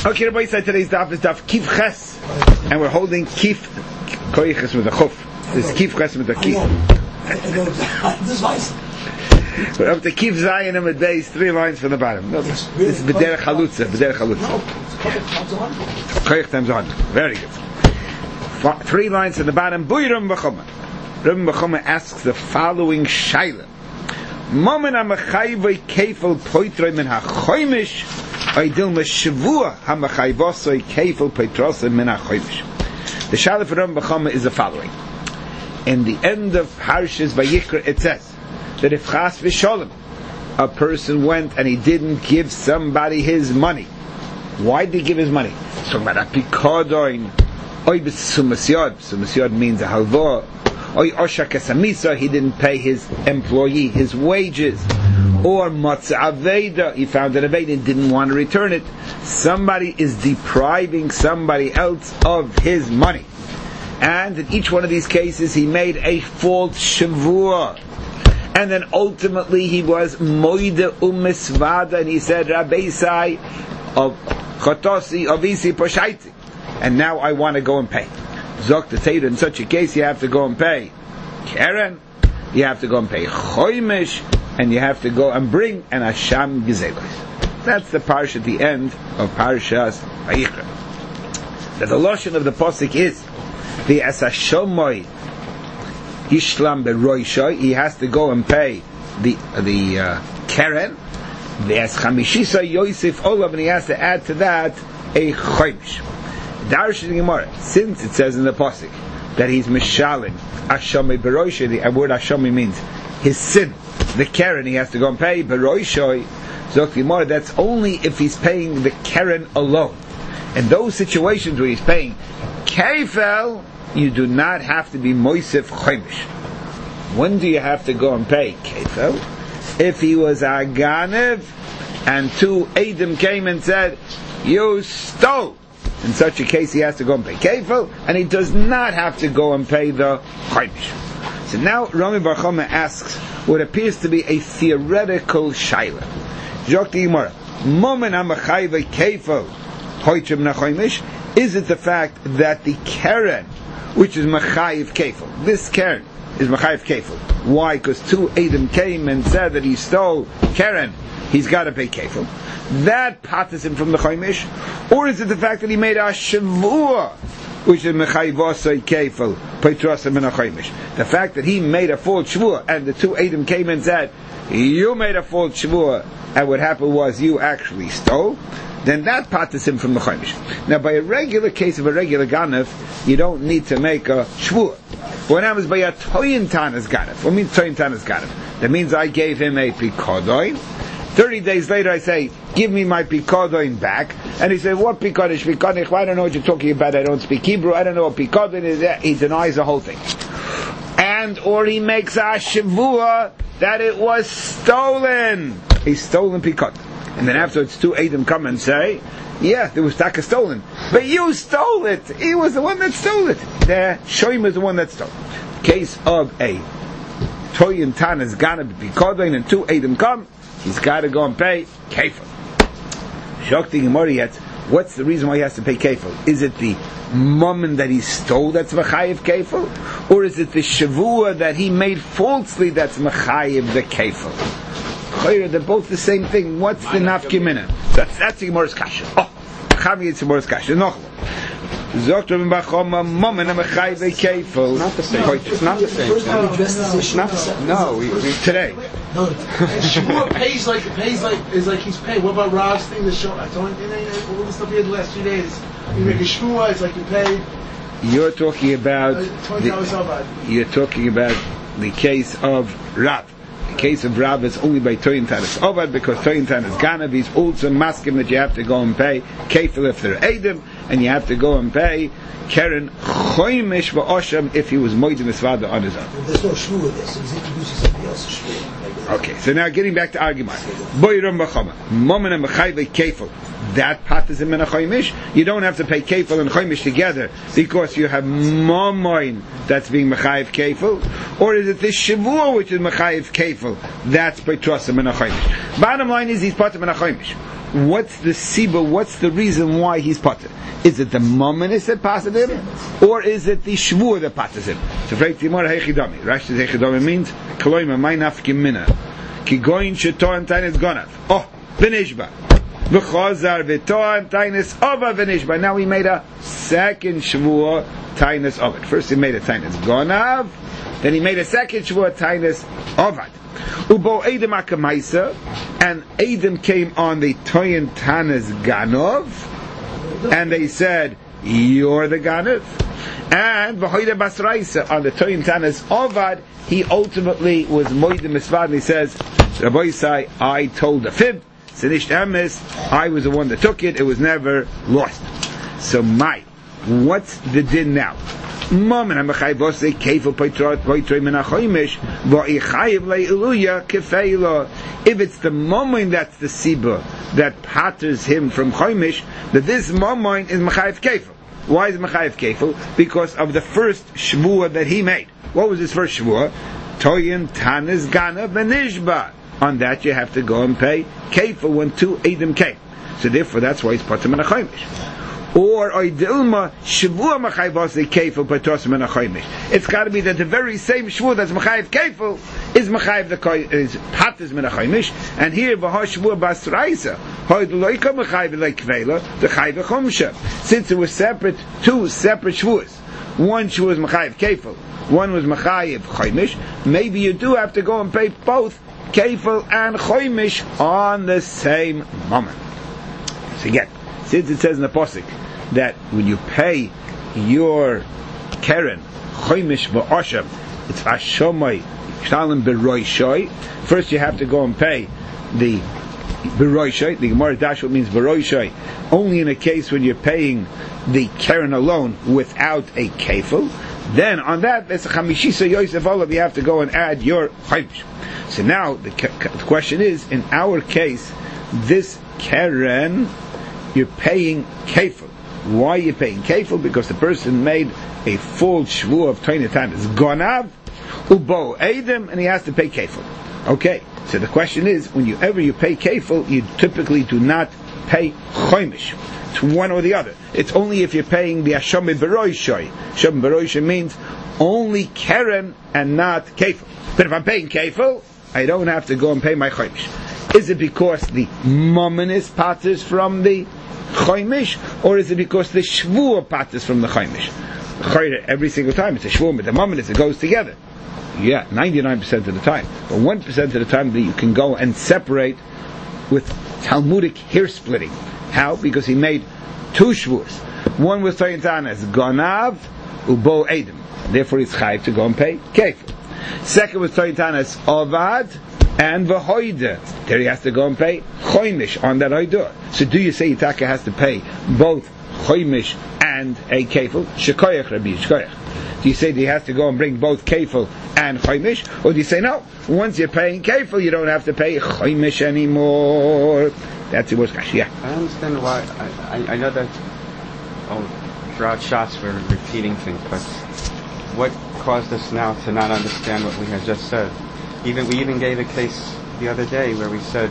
Okay, everybody said today's daf is daf Kif Ches, and we're holding Kif Koiches with a Chuf. This is Kif Ches with a Kif. We're up to Kif Zayin and Base, 3 lines from the bottom. No, this is B'derech Halutza. Koich times 100. Very good. 3 lines from the bottom. Bui Ram B'choma. Ram B'choma asks the following shaila. Momen ha-mechayvoi kefel poitroi min ha-choymish oidil me-shavua ha-mechayvosoi kefel poitrosoi min ha-choymish. The shaila for Ram B'choma is the following. In the end of Parshas Vayikra it says that if Chas v'sholem a person went and he didn't give somebody his money, why did he give his money? So Apikodoin oy b'sumasyod. Sumasyod means a halva. Oy osha kesamisa, he didn't pay his employee his wages. Or matzah aveda, he found an aveda and didn't want to return it. Somebody is depriving somebody else of his money. And in each one of these cases he made a false shavua. And then ultimately he was moide umisvada, and he said Rabbeisai of chotosi avisi poshaiti, and now I want to go and pay. Zok the Torah, in such a case you have to go and pay Keren, you have to go and pay Choymish, and you have to go and bring an Asham Gezelos. That's the parsha at the end of Parshas Vayikra. That the lotion of the posik is the Asashomoy Ishlam beroishoy, he has to go and pay the Keren, the Eschamishisa Yosef Olav, and he has to add to that a Choymish. Darshan Gemara, since it says in the pasuk that he's mishalim Ashami beroishoy, the word Ashami means his sin, the Keren he has to go and pay beroishoy. Zok Gemara, that's only if he's paying the Keren alone. In those situations where he's paying Kefel, you do not have to be Moisef Choymish. When do you have to go and pay Kefel? If he was a Ganev and 2 Edom came and said, you stole. In such a case he has to go and pay Kefel, and he does not have to go and pay the Choymish. So now Rami Bar Choma asks what appears to be a theoretical shaila. Jokti Gemara, Momen ha-mechayvei Kefel hoitrim na Choymish, is it the fact that the Keren, which is Machayiv Kefel, this Keren is Machayiv Kefel. Why? Because 2 Edom came and said that he stole Keren, he's got to pay Kefel. That patas him from the Choymish? Or is it the fact that he made a Shavua, which is Mechayivosai Kefel, Peitrosa min ha-Choymish? The fact that he made a false Shavua, and the 2 Edom came and said, you made a false Shavua, and what happened was you actually stole, then that patas him from the Choymish. Now, by a regular case of a regular Ganev, you don't need to make a Shvua. What happens by a Toyin Tanas Ganev? What means Toyin Tanas Ganev? That means I gave him a Pikodoin. 30 days later I say, give me my Pikodoin back. And he said, what Pikodoin? Pikodoin? I don't know what you're talking about. I don't speak Hebrew. I don't know what Pikodoin is. He denies the whole thing. And, or he makes a Shavua that it was stolen. He's stolen Pikodoin. And then afterwards 2 Edom come and say, yeah, there was taka stolen. But you stole it. He was the one that stole it. The Shoim is the one that stole it. Case of a Toyin Tanas Gana B'Pikodoin, and 2 Edom come, he's got to go and pay Kefel. Shokti Gemara yet, what's the reason why he has to pay Kefel? Is it the moment that he stole that's Machayiv Kefel? Or is it the Shavua that he made falsely that's Machayiv the Kefel? They're both the same thing. What's the nafkimina? That's the Gemara's kasha. Oh, Chavi, it's the Gemara's kasha. No. Zokter ben Bachoma, Momen ha-mechayvei Kefel. Not the same. It's not the same. It's not the same. No, today. No, Shavua pays like is like he's paying. What about Rav's thing? The show. I told him all the stuff he had the last 2 days. You make a Shavua, it's like you paid. You're talking about the case of Rav. The case of Rav is only by Toyin Tanas Ovad, because Toyin Tanas Ganav is also masking that you have to go and pay Kefil if they're Edom, and you have to go and pay Keren Choymish v'Osham if he was Moed Misvada on his own. There's no shvu with this, so he's introducing somebody else's shvu. Okay, so now getting back to argument. Boiram B'chama, Momen ha-mechayvei Kefil. That part is in Choymish. You don't have to pay Kefil and Choymish together because you have Momoin that's being Mechayiv Kefil, or is it the Shavua which is Mechayiv Kefil that's by Trosa min Choymish? Bottom line is he's part of Choymish. what's the siba, what's the reason why he's potter? Is it the mominus that passes him, or is it the shvur that passes him? So Rashi says hechidami means koloima my nafkim mina ki goin shetor tainis gonav v'nishba v'chazar v'tor tainis ova v'nishba. Now he made a second shvur tainis ovad. First he made a tainis gonav, then he made a second shvur tainis ovad. Ubo Edom akamaisa, and Edom came on the toyin tainis ganov, and they said, you're the Ganav. And V'hoida Basraisa, on the Toyin Tanas Ovad, he ultimately was Moide Misvad, and he says, Rabbi Yisai, I told the fib, Sinish Emes, I was the one that took it, it was never lost. So what's the din now? If it's the moment that's the sibur that patters him from choimish, that this moment is mechayev kefil. Why is mechayev kefil? Because of the first shvua that he made. What was his first shvua? Toyin tanis gana v'nishba. On that you have to go and pay kefil when two edim came. So therefore that's why he's patur min choimish. Or oidilma shvua machayvos kefil patos min choimish. It's got to be that the very same shvua that's mechayev kefil is mechayev is patos min choimish, and here v'ha shvua basraisa hoid loika mechayev lekveila the chayv chumsha. Since it was separate, two separate shvuas. One shvua was mechayev kefil, one was mechayev choimish. Maybe you do have to go and pay both kefil and choimish on the same moment. So again, since it says in the posuk that when you pay your keren choimish v'osham, it's ashomai shtalim beroishoy. First you have to go and pay the beroishoy. The Gemara Dashut means beroishoy only in a case when you're paying the keren alone without a kefil. Then on that there's a chamishisa yosef olav, you have to go and add your choimish. So now the question is, in our case, this keren you're paying kefil. Why are you paying kefil? Because the person made a full shvua of 20 times gonav ubo edim, and he has to pay kefil. Okay, so the question is, whenever you pay kefil, you typically do not pay choimish. It's one or the other. It's only if you're paying the asham beroishoy. Asham beroishoy means only keren and not kefil. But if I'm paying kefil, I don't have to go and pay my choimish. Is it because the mominus patters from the choimish, or is it because the shvua patters from the choimish? Every single time it's a shvua, but the mominus, it goes together. Yeah, 99% of the time. But 1% of the time that you can go and separate with Talmudic hair splitting. How? Because he made two shvuas. One was Toyin as Gonav Ubo Edim. Therefore it's chayiv to go and pay kefil. Second was Toyin as Ovad and V'hoida. There he has to go and pay choimish on that Hoidah. So do you say Yitaka has to pay both choimish and a kefil? Shekoyach Rabbi Shekoyach. Do you say that he has to go and bring both kefil and choimish? Or do you say no, once you're paying kefil you don't have to pay choimish anymore? That's the worst cash. Yeah. I understand why. I know that throughout shots we're repeating things, but what caused us now to not understand what we had just said? We even gave a case the other day where we said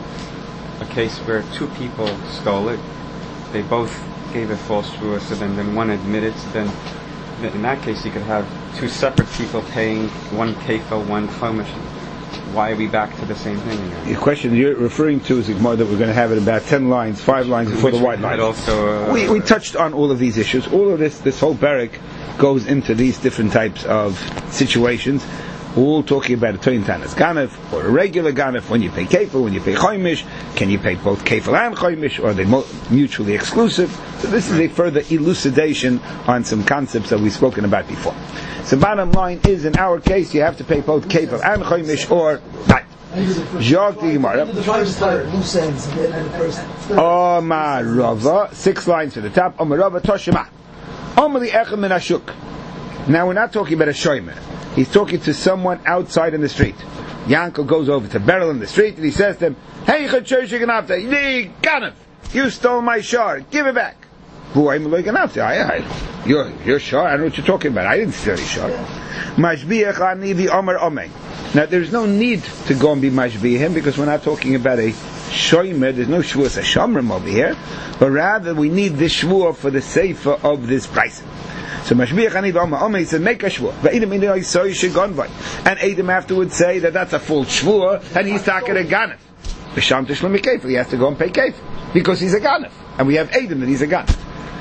a case where two people stole it. They both gave a false shvua, so then one admitted. So then in that case you could have two separate people paying one kefil, one chomish. Why are we back to the same thing again? The question you're referring to is the Gemara that we're going to have in about 10 lines, 5 lines before the white line. Also, we touched on all of these issues. All of this whole barak goes into these different types of situations. We're all talking about a Toyin Tanas Ganef, or a regular Ganef, when you pay kefil, when you pay choimish. Can you pay both kefil and choimish, or are they mutually exclusive? So this is a further elucidation on some concepts that we've spoken about before. So bottom line is, in our case, you have to pay both kefil and choimish, or not. Jog the Gemara. Omar Rava, 6 lines to the top. Omar Rava Toshima. Omar li echem min hashuk. Now we're not talking about a shomer. He's talking to someone outside in the street. Yankel goes over to Beryl in the street and he says to him, "Hey, you stole my shar. Give it back." Your shar? I don't know what you're talking about. I didn't steal your shar. Now there's no need to go and be mashbiah him, because we're not talking about a shomer. There's no shvuas hashamrim over here, but rather we need this shvua for the seifa of this price. So Mashbiach Aniv Omer, he said, make a shvua. And Edom afterwards say that that's a full shvua, and he's talking a ganef. B'sham Tishlam Kefil, he has to go and pay kefil, because he's a ganef. And we have Edom that he's a ganef.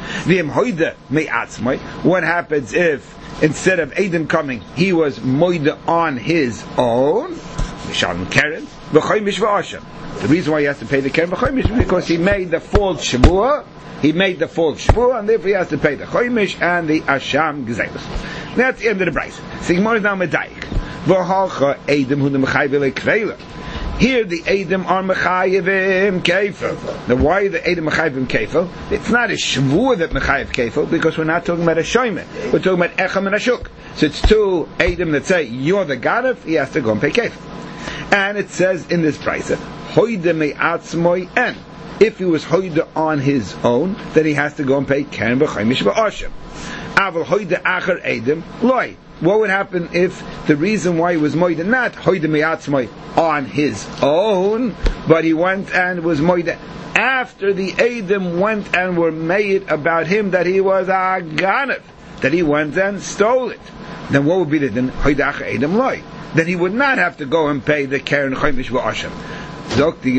What happens if, instead of Edom coming, he was moida on his own? B'sham Keren, v'choymish v'asham. The reason why he has to pay the keren v'choymish is because he made the full shvua, and therefore he has to pay the choymish and the asham gzelos. That's the end of the price. So Gemara is now medayik. V'halcha Edom hu demechayv lekveila. Here the Edom are mechayivim kefil. Now why are the Edom mechayivim kefil? It's not a shvur that mechayiv kefil, because we're not talking about a shoyme. We're talking about echem and ashuk. So it's two Edom that say you're the ganef, he has to go and pay kefil. And it says in this price, hoide me'atzmoi en. If he was hoide on his own, then he has to go and pay keren v'choymish v'asham. Aval hoide acher Edom loy. What would happen if the reason why he was moide not hoide me'atzmoi on his own, but he went and was moide after the Edom went and were made about him that he was a ganef, that he went and stole it? Then what would be the din? Hoide acher Edom loy. Then he would not have to go and pay the keren choymish v'asham. But if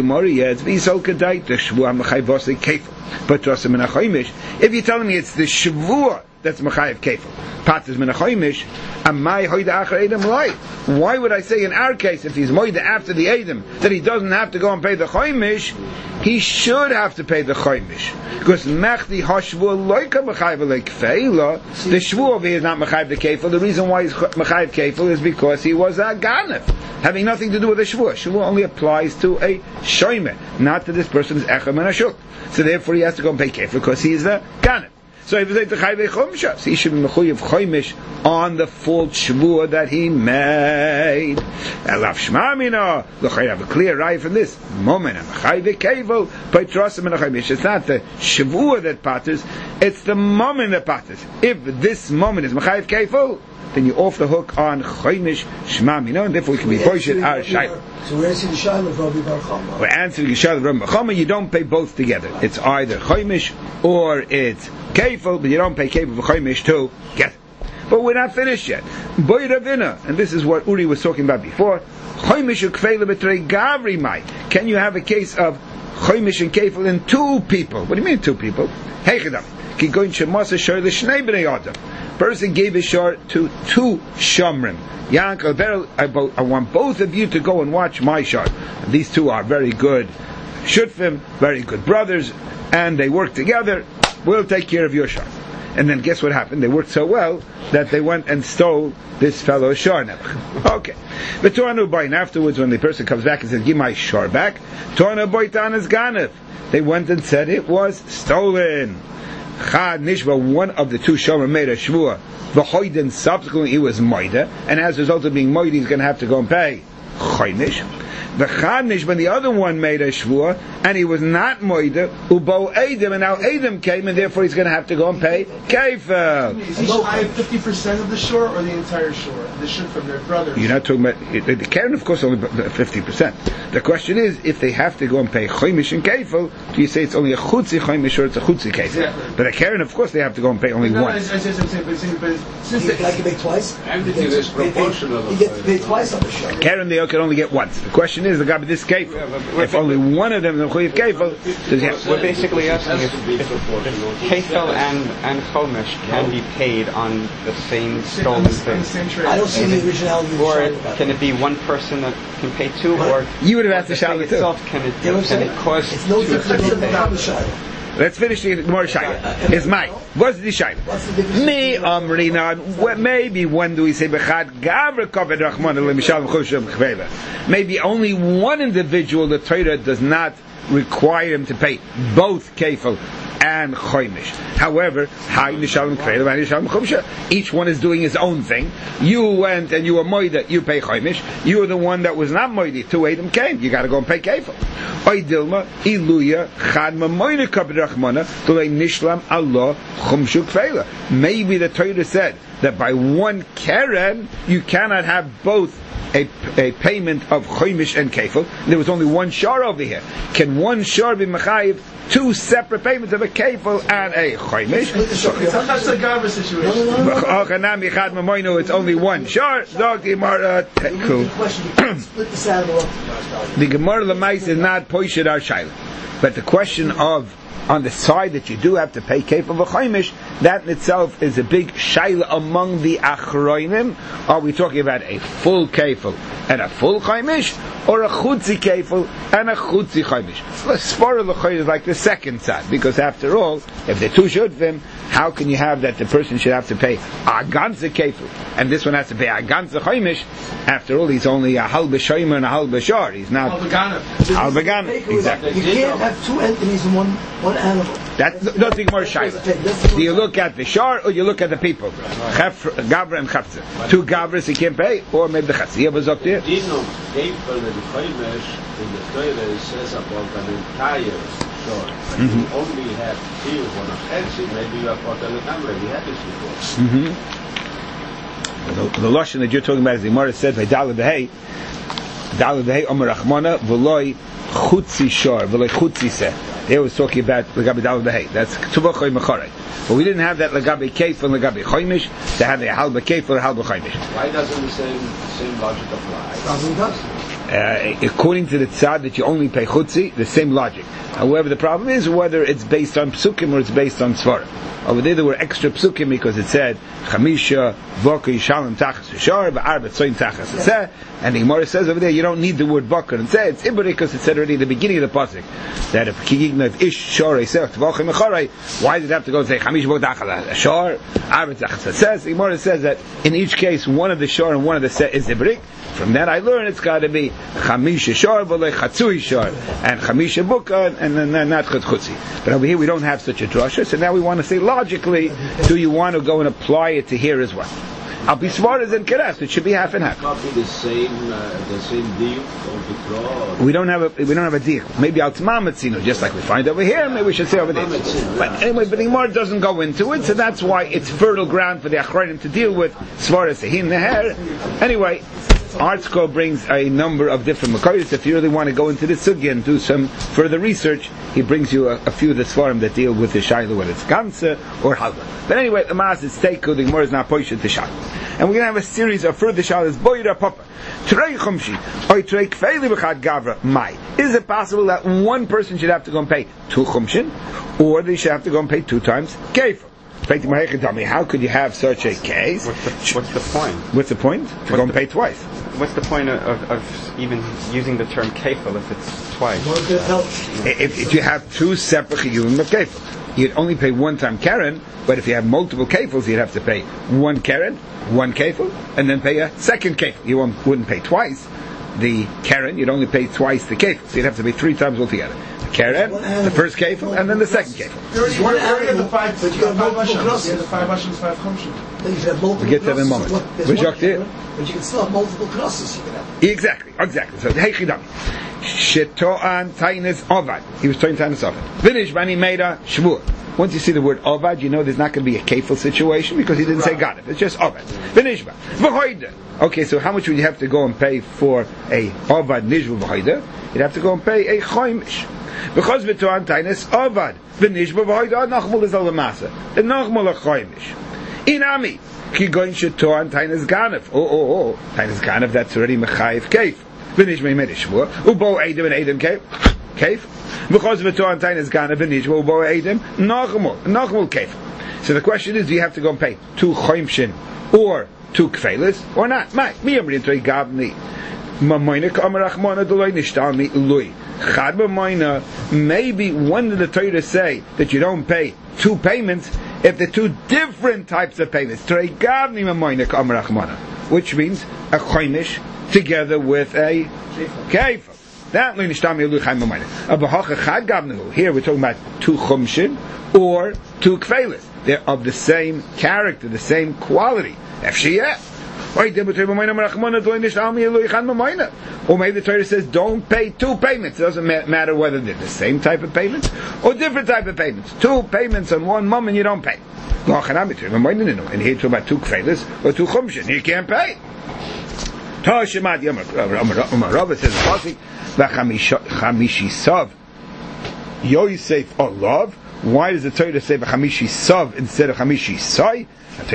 you're telling me it's the shvua that's mechayiv kefil, patas min hachoymish, amai hoida acher Edom loy. Why would I say in our case, if he's moida after the Edom, that he doesn't have to go and pay the choymish? He should have to pay the choymish, because mechdi hashvua loika mechayiv lekfeila. The shvua over here is not mechayiv the kefil. The reason why he's mechayiv kefil is because he was a ganef, having nothing to do with the shvua. Shvua only applies to a shoyme, not to this person's echem and ashuk. So therefore he has to go and pay kefil because he is a ganef. So he should be mechuyev choymish on the full shvua that he made. Elav shmamina, look, I have a clear right from this. Moment, I'm mechayiv kevel, peitrosim and choymish. It's not the shvua that patters; it's the moment that patters. If this moment is mechayiv kevel, then you're off the hook on choymish shmamina, and therefore we can be boishet our shayla. So we're answering the shayla of Rabbi Bar Chama. We're answering the shayla of Rabbi Bar Chama. You don't pay both together. It's either choymish or it's kefil, but you don't pay kefil for choymish to get it. But we're not finished yet. Boy Ravina, and this is what Uri was talking about before. Choymish ukfeila b'trei gavri mai. Can you have a case of choymish and kefil in two people? What do you mean two people? Heichadam ki goin shemasa shoy l'shnei b'nei adam. Person gave a shor to two shamrim. Yankel Beryl, I want both of you to go and watch my shor. These two are very good shutfim, very good brothers, and they work together. We'll take care of your shor. And then guess what happened? They worked so well that they went and stole this fellow's shor. Okay. But Toranu Boy, and afterwards when the person comes back and says, give my shor back, Toranu Boy Tan is ganef. They went and said it was stolen. Chad Nishba, one of the two shomer made a shvua. V'hoiden, subsequently he was moida, and as a result of being moida, he's going to have to go and pay choymish. The Chad Nishba, the other one made a shvua, and he was not moida. Ubo Edom, and now Edom came, and therefore he's going to have to go and pay kefil. Is he shy 50% of the shore or the entire shore? The shore from their brothers. You're not talking about the keren, of course, only 50%. The question is, if they have to go and pay choymish and kefil, do you say it's only a chutzi choymish or it's a chutzi kefil? Exactly. But a keren, of course, they have to go and pay only once. But since They can pay twice. Everything is proportional. You get to pay twice on the shor. Keren, they can only get once. The question is, the guy with this kefil, if only one of them is a kefil, does he have? We're basically asking if kefil and chomish can be paid on the same stolen thing. I don't see the originality. Or can it be one person that can pay two? Or You would have asked the thing Shaila too. itself can it cause It's no two different to than pay? the shayla. Let's finish the Gemara Shaila. It's mine. What's the Shaila? What's the difference? Me Amrina. Maybe when do we say Bechad Gavra Kaved Rachman Lemishal Choshem Chvela? Maybe only one individual the Torah does not require him to pay both kefil and choymish. However, each one is doing his own thing. You went and you were moida, you pay choymish. You were the one that was not moida. Two Edom came. You got to go and pay kefil. Oy dilma iluya chad mamoynika b'rachmana d'lei nishlam Allah chumshu kfeila. Maybe the Torah said that by one keren you cannot have both a payment of chomish and kefil. There was only one shor over here. Can one shor be mechayiv two separate payments of a kefil and a chomish? That's a Gavra situation. It's only one shor. The Gemara the Gemara Lamais is not poishid our shaila, but the question of on the side that you do have to pay kefil v'chomish, that in itself is a big shaila among the achroinim. Are we talking about a full kefil and a full chomish, or a chutzi kefil and a chutzi chomish? Svara l'choy is like the second side, because after all, if they're two shudvim, how can you have that the person should have to pay a ganze kefil and this one has to pay a ganze chomish? After all, he's only a halbe shomer and a halbe shor. He's not al-begana. Exactly. You can't have two entities in one animal. That's nothing more shaila. Do you look at the shor or you look at the people? Gavra and chafza. Two gavras he can't pay, or maybe the chafza. You was up there. Kefil and chomish in the Torah says about an entire shor. You only have two on a chetzi, maybe you have got a legamre. We had this before. The lashon that you're talking about is the Gemara said by Daled Behei Omer Rachmana v'loi chutzi shor v'loi chutzi seh. They was talking about Lagabi Daled Behei. That's Ketuvah Choy Mecharei. But we didn't have that Lagabi Kefil and Lagabi Chomish. They had the Halba Kefil and Halba Chomish. Why doesn't the same logic apply? According to the tzad that you only pay chutzi, the same logic. However, the problem is whether it's based on psukim or it's based on svara. Over there were extra psukim because it said chamisha boka yishalem tachas v'shar ba'arba tzoyin tachas v'seh, and the Gemara says over there you don't need the word boka and say it's ibri because it said already in the beginning of the pasuk that if kigigna ish shor esech tvachim echarei, why did it have to go and say chamisha boka tachas shar arba tachas v'seh? The Gemara says that in each case one of the shor and one of the seh is ibri. From that I learn it's got to be chamisha shor v'lei chatzui shor and chamisha boka and then not chutzi. But over here we don't have such a drasha, so now we want to say logically, do you want to go and apply it to here as well? I'll be smart as in Keres. It should be half and half. Not be the same deal or the We don't have a deal. Maybe al tmamatzino, just like we find over here. Maybe we should say over there. But anyway, but the Gemara doesn't go into it, so that's why it's fertile ground for the achronim to deal with svaras hin neher. Anyway, Artsco brings a number of different makayos. If you really want to go into this sugya and do some further research, he brings you a few of the svarim that deal with the shayla, whether it's ganze or halva. But anyway, the maas is teiku, the Gemara is not poished to shayla. And we're going to have a series of further shaylas. Boira papa, trei chumshi, oy trei kfeili b'chad gavra mai. Is it possible that one person should have to go and pay 2 chumshin, or they should have to go and pay 2 times kefir? How could you have such a case? What's the point? What's the point? To go and pay twice. What's the point of even using the term kefil if it's twice? If you have 2 separate chiyuvim of kefil, you'd only pay 1 time keren, but if you have multiple kefils, you'd have to pay 1 keren, 1 kefil, and then pay a second kefil. You wouldn't pay twice the keren, you'd only pay twice the kefil. So you'd have to pay 3 times altogether. The keren, the first kefil, and then the second kefil. You already have the 5 Hashem's 5 Chumshim. We'll get to that in a moment. But you can still have multiple crosses. Exactly. So, hey chidami. Sheto'an tainis ovad. He was trying tainis ovad. Finish bani meida shvur. Once you see the word ovad, you know there's not going to be a kefil situation because he didn't say God. It's just ovad. Finish ba. V'hoide. Okay, so how much would you have to go and pay for a ovad nishvu v'hoide? You'd have to go and pay a choimish. Because v'to'an tainis ovad. V'nishvu v'hoide nachmul is al masa. And nachmul a choimish. Inami. Ki goin sheto'an tainis ganef. Oh. Tainis ganef, that's already mechayiv kef. Finish me medishvur. Ubo edim and edim kef. Because v'to'an tainis ganef v'nishvu ubo edim nachmul kef. So the question is, do you have to go and pay 2 choimshin or 2 kfeilis or not? Mi amrin toy gavni. Mamoyne kamarachmona doloi nishtami lui. Chad mamoyne. Maybe when did the Torah say that you don't pay 2 payments if they're 2 different types of payments? Toy gavni mamoyne kamarachmona, which means a choimish together with a kefil. That lui nishtami lui chaim mamoyne. Abahacha chad gavnu. Here we're talking about 2 chumshin or 2 kfeilis. They're of the same character, the same quality. Efshiyeh. Or maybe the Torah says don't pay two payments. It doesn't matter whether they're the same type of payments or different type of payments. Two payments on one moment you don't pay. And here talking about two kfeilis or two chumshin. You can't pay. Rava says Chamishisav Yosef Olav. Why does the Torah say Chamishisav instead of Chamishisai? That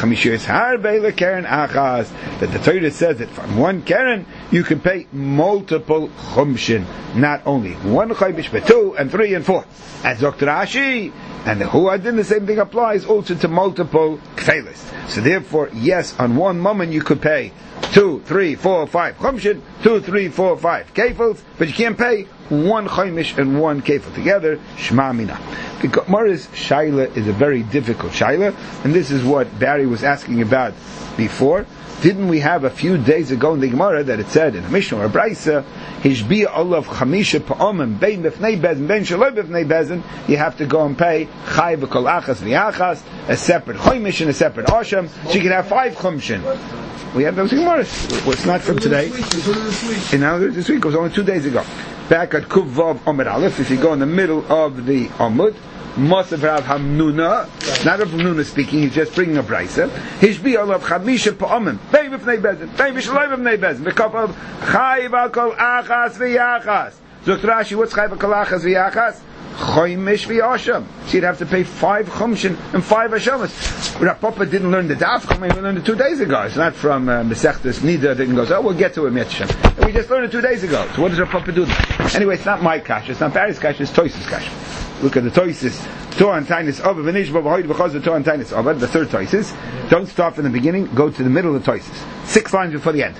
the Torah says that from one keren you can pay multiple chumshin, not only one chaybish but 2 and 3 and 4. As Dr. Rashi and the Huadin, the same thing applies also to multiple kfeilis. So therefore, yes, on one moment you could pay 2, 3, 4, 5 chumshin, 2, 3, 4, 5 kefils, but you can't pay one chaimish and one kefil together. Shema mina. The Gemara's shaila is a very difficult shaila, and this is what Barry was asking about before. Didn't we have a few days ago in the Gemara that it said in a Mishnah or Brisa, Hishbiya olav chamisha pa'omim bein b'fnei bezin bein shaloi b'fnei bezin, you have to go and pay chay v'kol achas v'yachas, a separate chaimish and a separate asham, so you can have 5 chumshin. We have those Gemaras. Well, it's not from today. In this week, it was only 2 days ago. Back at Kuv Vav Amud Aleph, if you go in the middle of the Amud, Mosav Rav Hamnuna, not Rav Hamnuna speaking, he's just bringing a brisa. Hishbi olav chamisha pa'omim, bein b'fnei bezin, bein b'shaloi b'fnei bezin, v'kaf of chay v'kol achas v'yachas. Zok Rashi, what's chay v'kol achas v'yachas? Choymish v'yasham. So you'd have to pay 5 chumshin and 5 hashamas. Rav Papa didn't learn the daf, we learned it 2 days ago. It's not from Mesechtes Nida that goes, oh, we'll get to it, Mitzvah. And we just learned it 2 days ago. So what does Rav Papa do then? Anyway, it's not my kasha, it's not Barry's kasha, it's Toysis kasha. Look at the Toysis. Torah and Tainis Ava, V'nishba v'hoid v'chaz the Torah and Tainis Ava, the third Toysis. Don't start from the beginning, go to the middle of the Toysis. 6 lines before the end.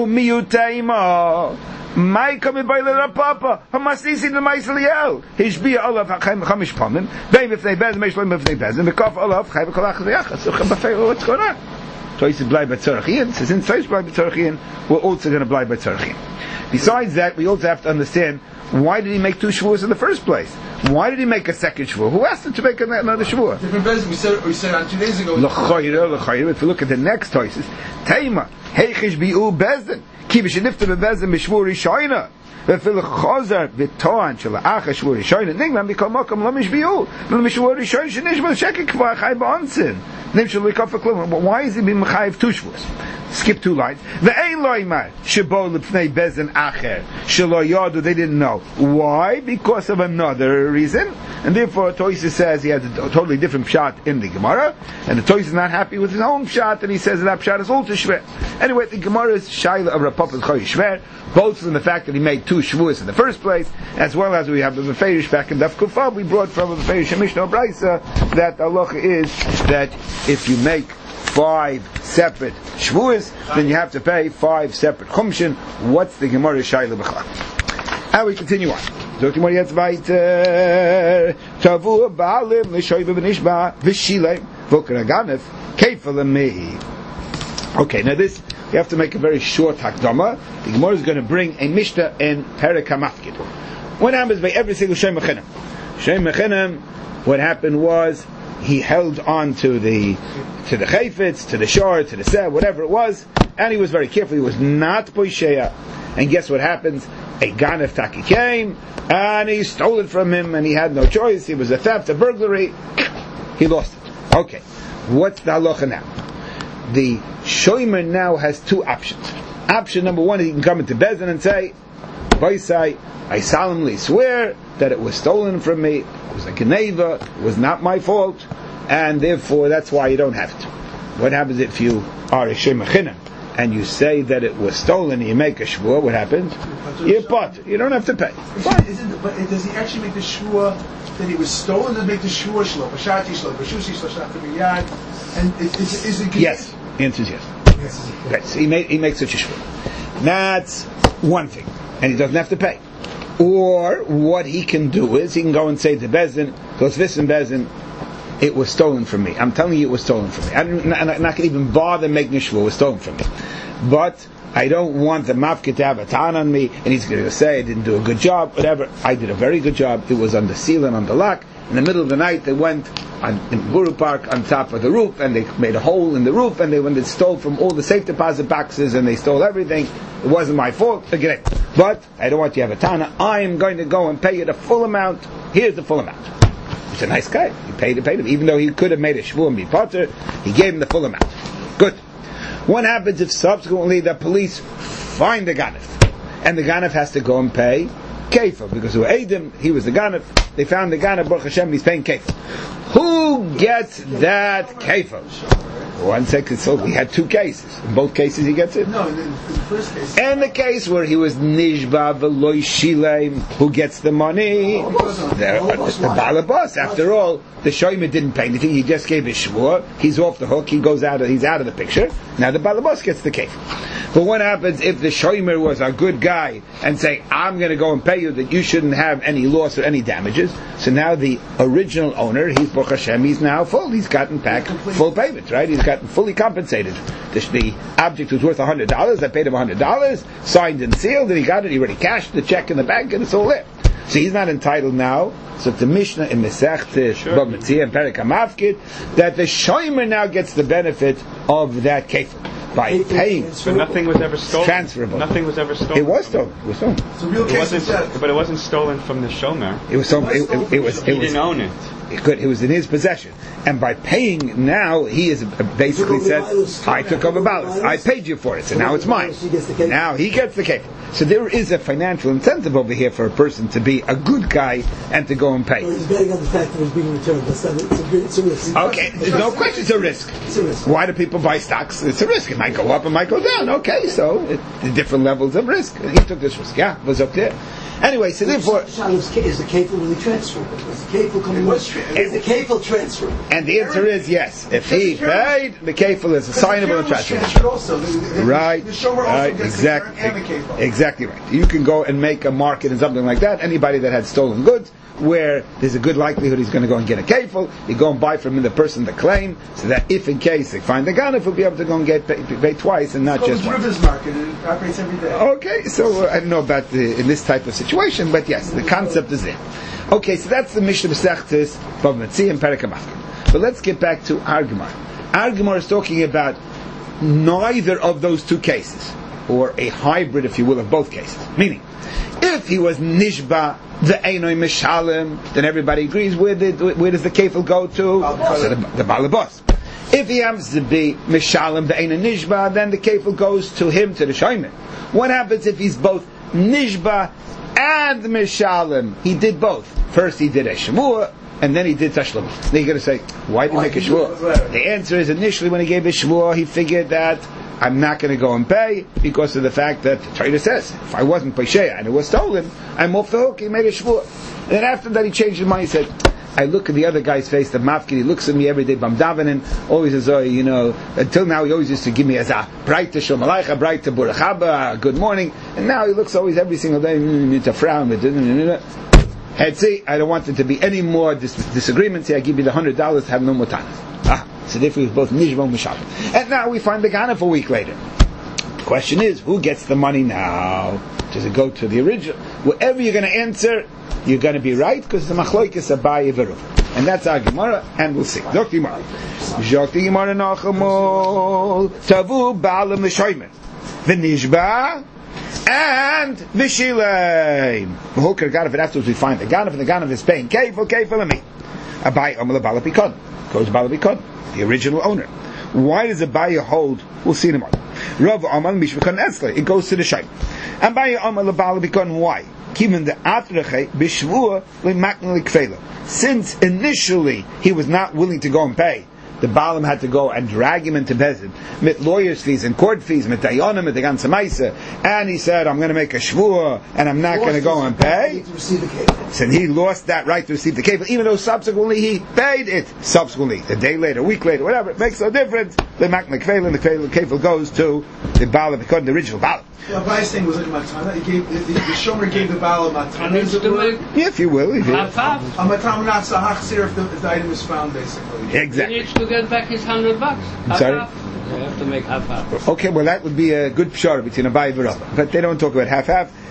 Umiyutaima. My coming by the Papa, Hamasisi the Maiseliel. Hishbiya olav chamish pamim. Bein b'fnei bezin, meishloim b'fnei bezin. V'kaf olav chay v'kol achas v'yachas. So what's going on? Toysis blai b'tzorachien. So since Toysis blai b'tzorachien, we're also going to blai b'tzorachien. Besides that, we also have to understand why did he make 2 shvuos in the first place? Why did he make a second shvuah? Who asked him to make another shvuah? Different bezin. We said on 2 days ago. L'chayra. If you look at the next Toysis, Teima heichish bi'u bezin. Ki b'shenifta b'bezin b'shvur rishoyna v'fil chazar v'toan shel ha'acha shvur rishoyna nigman b'kol makam lo mishbi'u v'mishvur rishoyna shenishma shekik kvar chay b'onsin nim shel l'kaf v'klum. Why is he being mechayiv 2 shvuos? Skip 2 lines. Ve'ein lo imar shebo l'pnei bezin acher shelo yadu. They didn't know. Why? Because of another reason. And therefore Toysis says he has a totally different pshat in the Gemara, and the Toysis is not happy with his own pshat, and he says that pshat is also shver. Anyway, the Gemara is shaila of Rav Papa Choy shver, both from the fact that he made 2 shvuos in the first place, as well as we have the Meferish back in Daf Kufah. We brought from the Meferish and Mishnah Brisa that the halacha is that if you make 5 separate shvuos, then you have to pay 5 separate chumshin. What's the Gemara shaila b'chla? And we continue on. Okay, now this, we have to make a very short hakdama. The Gemara is going to bring a Mishnah in Perek HaMafkid. What happens by every single Shem Mechenem? Shem Mechenem, what happened was, he held on to the chayfetz, to the shor, to the seh, whatever it was, and he was very careful. He was not poisheya. And guess what happens? A ganef taki came, and he stole it from him, and he had no choice. It was a theft, a burglary. He lost it. Okay. What's the halacha now? The shomer now has 2 options. Option number 1 is he can come into Bezdin and say, Baisai, I solemnly swear that it was stolen from me, it was a geneva, it was not my fault, and therefore that's why you don't have it. What happens if you are a shomer chinam and you say that it was stolen and you make a shvuah? What happens? You're pot. You don't have to pay. But does he actually make the shvuah that he was stolen, and make the shvuah shlo, b'shati shlo, b'shushi shlo, shati b'yad, and is it? Yes. The answer is yes. Okay, so he makes such a shvuah. That's one thing, and he doesn't have to pay. Or what he can do is he can go and say to Bezdin, goes this and Bezdin, it was stolen from me. I'm telling you it was stolen from me. I'm not going to even bother making a shvuah. It was stolen from me. But I don't want the mafkid to have a tan on me, and he's going to say I didn't do a good job, whatever. I did a very good job. It was on the seal and on the lock. In the middle of the night, they went in Buru Park on top of the roof, and they made a hole in the roof, and when they stole from all the safe deposit boxes, and they stole everything. It wasn't my fault. Again, but I don't want you to have a tana. I am going to go and pay you the full amount. Here's the full amount. He's a nice guy. He paid him, even though he could have made a shvuah and be potter. He gave him the full amount. Good. What happens if subsequently the police find the ganef, and the ganef has to go and pay kefil, because who ate him, he was the ganef. They found the ganef, Baruch Hashem, he's paying kefil. Who gets that kefil? One second, so we had two cases. In both cases he gets it? No, in the first case. And the case where he was nishba v'loy shilem, who gets the money? The balabas. After all, the shomer didn't pay anything. He just gave his shvuah. He's off the hook. He's out of the picture. Now the balabas gets the kefil. But what happens if the shomer was a good guy and say, I'm going to go and pay you that you shouldn't have any loss or any damages? So now the original owner, he's Baruch Hashem, he's now full. He's gotten back full payment, right? He's gotten fully compensated. The object was worth $100. I paid him $100, signed and sealed, and he got it. He already cashed the check in the bank, and it's all there. So he's not entitled now. So the Mishnah in Masechta Bava Metzia and Perek HaMafkid that the shomer now gets the benefit of that kefil by paying. But nothing was ever stolen. Transferable. Nothing was ever stolen. It was stolen. It's a real case of death. But it wasn't stolen from the shomer. It was stolen. He didn't own it. It was in his possession, and by paying now, he is basically said, "I took over balance. I paid you for it, so now it's mine." Now he gets the kefil. So there is a financial incentive over here for a person to be a good guy and to go and pay. He's betting on the fact that it's being returned. It's a risk. Okay, there's no question. It's a risk. It's a risk. Why do people buy stocks? It's a risk. It might go up, it might go down. Okay, so the different levels of risk. He took this risk. Yeah, was up there. Anyway, so therefore, Is the kefil really transferable? Is the kefil coming? Is the kefil transferable? and the answer is yes. If he paid, the kefil is assignable and transferable. Right, The shomer also right, gets exactly, the and the kefil. exactly right. You can go and make a market and something like that. Anybody that had stolen goods, where there's a good likelihood he's going to go and get a kefil, you go and buy from the person the claim, so that if in case they find the ganef, he'll be able to go and get paid twice and not just It's once. Rivers Market. It operates every day. Okay, so I don't know about in this type of situation, but yes, the concept is there. Okay, so that's the Mishnah Masechtas Bava Metzia and Perek HaMafkid. But let's get back to our Gemara. Our Gemara is talking about neither of those two cases, or a hybrid, if you will, of both cases. Meaning, if he was nishba the einoi mishalem, then everybody agrees where does the kefil go to? So the balabos. If he happens to be mishalem the einoi nishba, then the kefil goes to him, to the shomer. What happens if he's both nishba and mishalem? He did both. First he did a shvuah, and then he did tashlum. Then you're going to say, why did he make a shvuah? The answer is, initially when he gave a shvuah, he figured that I'm not going to go and pay because of the fact that the Torah says, if I wasn't Pesheya and it was stolen, I'm off the hook. He made a shvuah. And then after that he changed his mind. He said, I look at the other guy's face, the mafkid, he looks at me every day, bam davening, always says, oh, until now he always used to give me as a bright to Shalom Aleichem, bright to Burachaba, good morning, and now he looks always every single day, to frown, and see, I don't want there to be any more disagreements here, I give you the $100, have no more time. So therefore he was both Nishba and Mishal. And now we find the ganef a week later. The question is, who gets the money now? Does it go to the original? Whatever you're going to answer, you're going to be right, because the machloikis Abaye v'Ruv. And that's our Gemara, and we'll see. Dr. Gemara. Dr. Gemara Nachamol, Tavu Ba'alam L'Shoymer, V'Nishba, and V'Shilem. V'Hoker Ganef, and afterwards we find the ganef, and the ganef is paying Kefil, and me. Abaye Omer L'Bala Pikon. Goes to Bala Pikon, the original owner. Why does Abaye hold? We'll see in a moment. Rav Amal Mishvakon Etzler. It goes to the Shaykh. And Abaye Amal L'Bala Pikon. Why? Given the Atreche B'Shvuah L'Makna L'Kfela. Since initially he was not willing to go and pay, the Balaam had to go and drag him into Bezin, mit lawyers' fees and court fees, mit dayanim, mit the ganze Maisa, and he said, I'm going to make a shvuah, and I'm not going to go and pay. So he lost that right to receive the kefil, even though subsequently he paid it. Subsequently, a day later, a week later, whatever, it makes no difference. The makna kefil, and the kefil goes to the Balaam, because the original Balaam. The Abaye's thing was like matana. He gave the shomer gave the Bala matana. Yeah, if you will. A matana not sahachsir if the item is found, basically. Exactly. He needs to get back his $100. I'm sorry? You have to make half. Okay, well that would be a good pshara between Abaye and Rav. But they don't talk about half-half.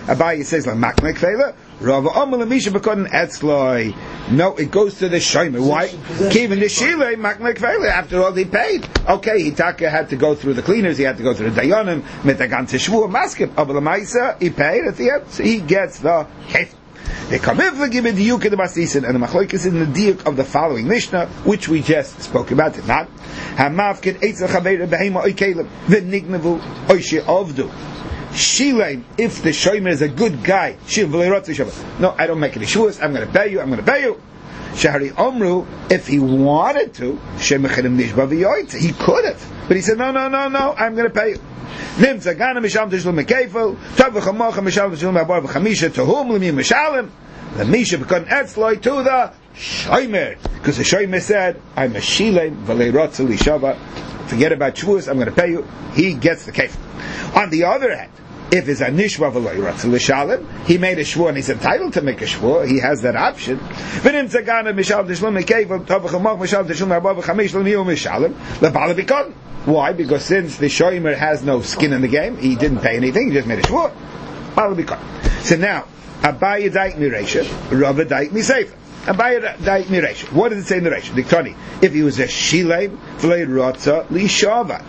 Abaye says like makne kfela. Rava Omer Misha Bekoden Etzloi. No, it goes to the Shomer. Why? Even the Shilei makne kfela. After all, he paid. Okay, Hitaka had to go through the cleaners. He had to go through the Dayanim. Metagan Teshvur Maskip. Abelamaisa. He paid at the end, so he gets the Hef. They come in for giving the Yuk in the Basisin, and the Machloik is in the Diuk of the following Mishnah, which we just spoke about. It not Hamavkid Eitzel Chaveira Behema Oikelim V'Nignavu Oishe Ovdu. Shileim, if the Shomer is a good guy, no, I don't make any shuas, I'm going to pay you. Shahari Omru, if he wanted to, he could have, but he said, no, I'm going to pay you. Nimtza Gana Mishal Tishlu Mekefel, Tavacha Mocha Mishal Tishlu Mebar V'Chamisha, to whom Lemim Mishalim, the Misha Bekon Etzloi to the Shomer, because the Shomer said, I'm a Shileim, V'Leirotza Lishava, forget about Shavuos, I'm going to pay you. He gets the kefil. On the other hand, if it's a nishva v'loyratz l'shalim, he made a shvur and he's entitled to make a shvur. He has that option. V'nim tzagana mishal t'shlum mekeiv tovachomach mishal t'shlum abba v'chamish l'miyu mishalim l'bala bikon. Why? Because since the shomer has no skin in the game, he didn't pay anything. He just made a shvur. Bala bikon. So now, Abaye daik miresha, Rava daik miseifa. Abaye daik miresha. What does it say in the resha? Diktoni. If he was a shileim v'leirotza l'shava.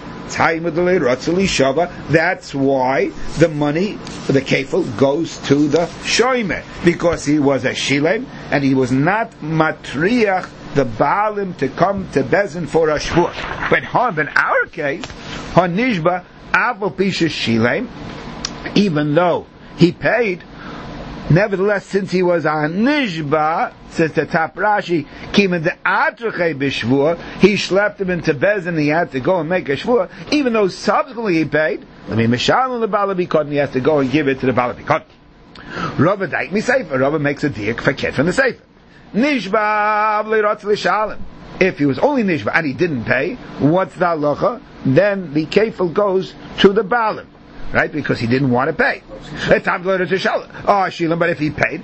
That's why the money, the kefil, goes to the shomer, because he was a shilem and he was not matriach the baalim to come to bezin for a shvur. But in our case, hanishba avol pisha shilem, even though he paid, nevertheless, since he was a nishba, says the top Rashi, came in the atrachei b'shvur, he schlepped him into Bezin, he had to go and make a shvur, even though subsequently he paid, he has to go and give it to the balabikot. Rava daik mi seifa, Rava makes a diak for ket from the seifa. Nishba v'leirotz l'shalim. If he was only nishba and he didn't pay, what's the halacha? Then the kefil goes to the balim. Right? Because he didn't want to pay. But if he paid,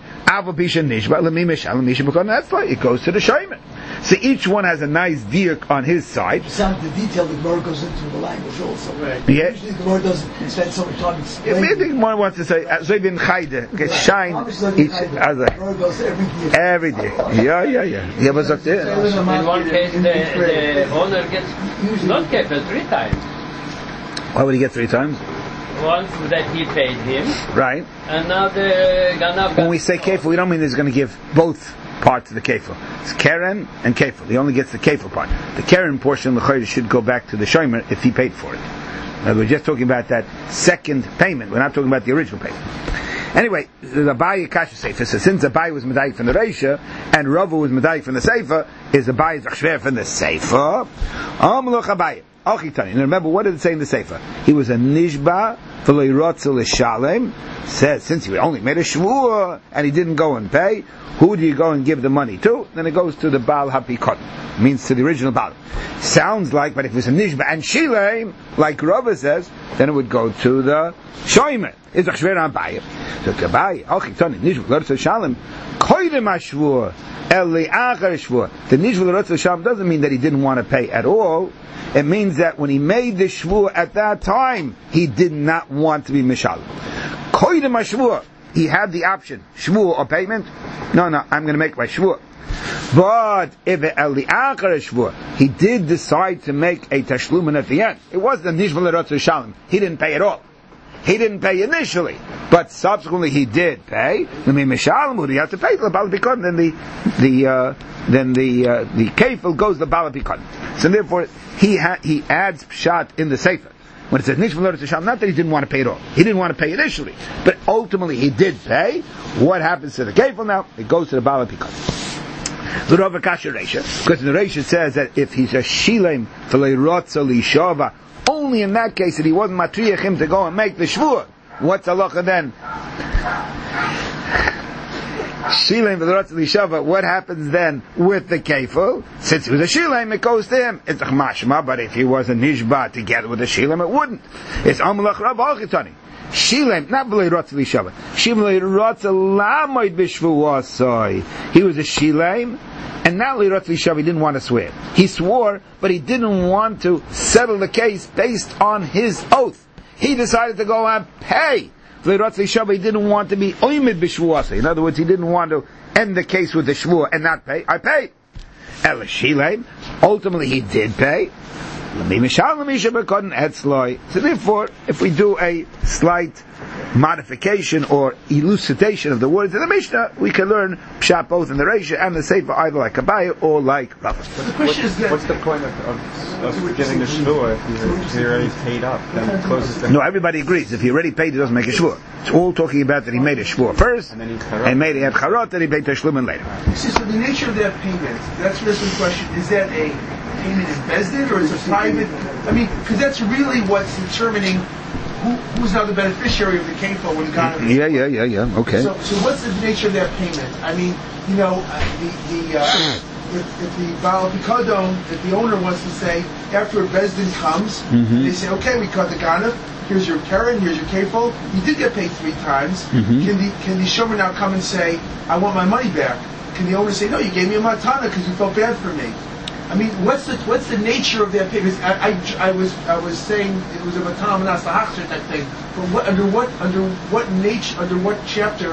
it goes to the shomer. So each one has a nice diuk on his side. Sounds the detail the Gemara goes into the language also. Right. Yeah. Usually the Gemara doesn't spend so much time explaining. Maybe the Gemara wants to say, Zoybin Chayde, shine each other. Every day. Yeah. Yeah, but in one case, the owner gets not kept 3 times. Why would he get 3 times? Once that he paid him, right? And now the Ganav. When we say kefil, we don't mean he's going to give both parts of the kefil. It's keren and kefil. He only gets the kefil part. The keren portion of the chayr should go back to the shomer if he paid for it. Now, we're just talking about that second payment. We're not talking about the original payment. Anyway, the Abaye kasha seifa. So since Abaye was medayik from the reisha and Rava was medayik from the seifa, is Abaye zachshver from the seifa? Amloch Abaye. And remember, what did it say in the Sefer? He was a nishba v'leirotza l'shalem. Says, since he only made a shvur and he didn't go and pay, who do you go and give the money to? Then it goes to the Baal Hapikot. Means to the original Baal. Sounds like, but if it was a nishba and shilem, like Rava says, then it would go to the shomer. It's a shver on Abaye. So Abaye, nishba v'leirotza l'shalem, koydem hashvur, el le'achar shvur. The nishba v'leirotza l'shalem doesn't mean that he didn't want to pay at all. It means that when he made the shvur at that time, he did not want to be mishal. Koydem hashvur, he had the option, shvur or payment. No, I'm going to make my shvur. But if he did decide to make a tashlumin at the end, it wasn't a nishva l'rotz l'shalom. He didn't pay at all. He didn't pay initially, but subsequently he did pay. He has to pay the balabikon. Then the kefil goes to the balabikon. So therefore, he adds pshat in the sefer when it says nishva l'rotz l'shalom. Not that he didn't want to pay at all. He didn't want to pay initially, but ultimately he did pay. What happens to the kefil now? It goes to the balabikon. The Rava Kasha Reisha, because the Reisha says that if he's a shilem v'leirotza l'shava, only in that case that he wasn't matriach him to go and make the shvur. What's halacha then? Shilem v'leirotza l'shava. What happens then with the kefil? Since he was a shilem, it goes to him. It's a chmashma, but if he was a nishba together with a shilem, it wouldn't. It's amalach rav al-chitani. Shilem, not v'leirotza l'shava. Shilem v'leirotza lamoid b'shvuasoi. He was a shilem, and not l'irotza l'shava. He didn't want to swear. He swore, but he didn't want to settle the case based on his oath. He decided to go and pay He didn't want to be oimid b'shvuasa. In other words, he didn't want to end the case with the shvua and not pay. I pay. Ultimately, he did pay. So therefore, if we do a slight modification or elucidation of the words of the Mishnah, we can learn Pshat both in the Reisha and the Sefer, either like Abaye or like Rav. What's the point of getting the shvua if he already paid up? Then closes the... No, everybody agrees. If he already paid, he doesn't make a shvua. It's all talking about that he made a shvua first, and made a charot, and he paid Tashlumin later. So the nature of that payment, that's the question. Is that a payment in Bezdin or is it private? I mean, because that's really what's determining who's now the beneficiary of the kefil when God. Yeah. Okay. So what's the nature of that payment? I mean, if the Baal Pikadon, if the owner wants to say after a Bezdin comes, they say, okay, we cut the Ganav. Here's your Karen, here's your kefil. You did get paid 3 times. Can the shomer now come and say, I want my money back? Can the owner say, no, you gave me a matana because you felt bad for me? I mean, what's the nature of that payment? I was saying it was a matana manas lahachzer type thing. But under what chapter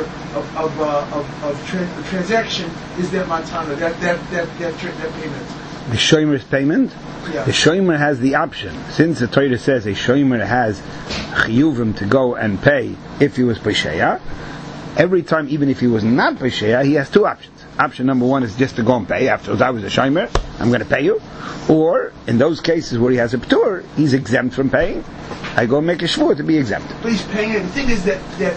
of transaction is that matana, that payment? The shomer's payment. Yeah. The shomer has the option, since the Torah says a shomer has chiyuvim to go and pay if he was pesheya. Every time, even if he was not pesheya, he has 2 options. Option number 1 is just to go and pay. After I was a shomer, I'm going to pay you. Or in those cases where he has a p'tur, he's exempt from paying. I go and make a shvur to be exempt. But he's paying it. The thing is that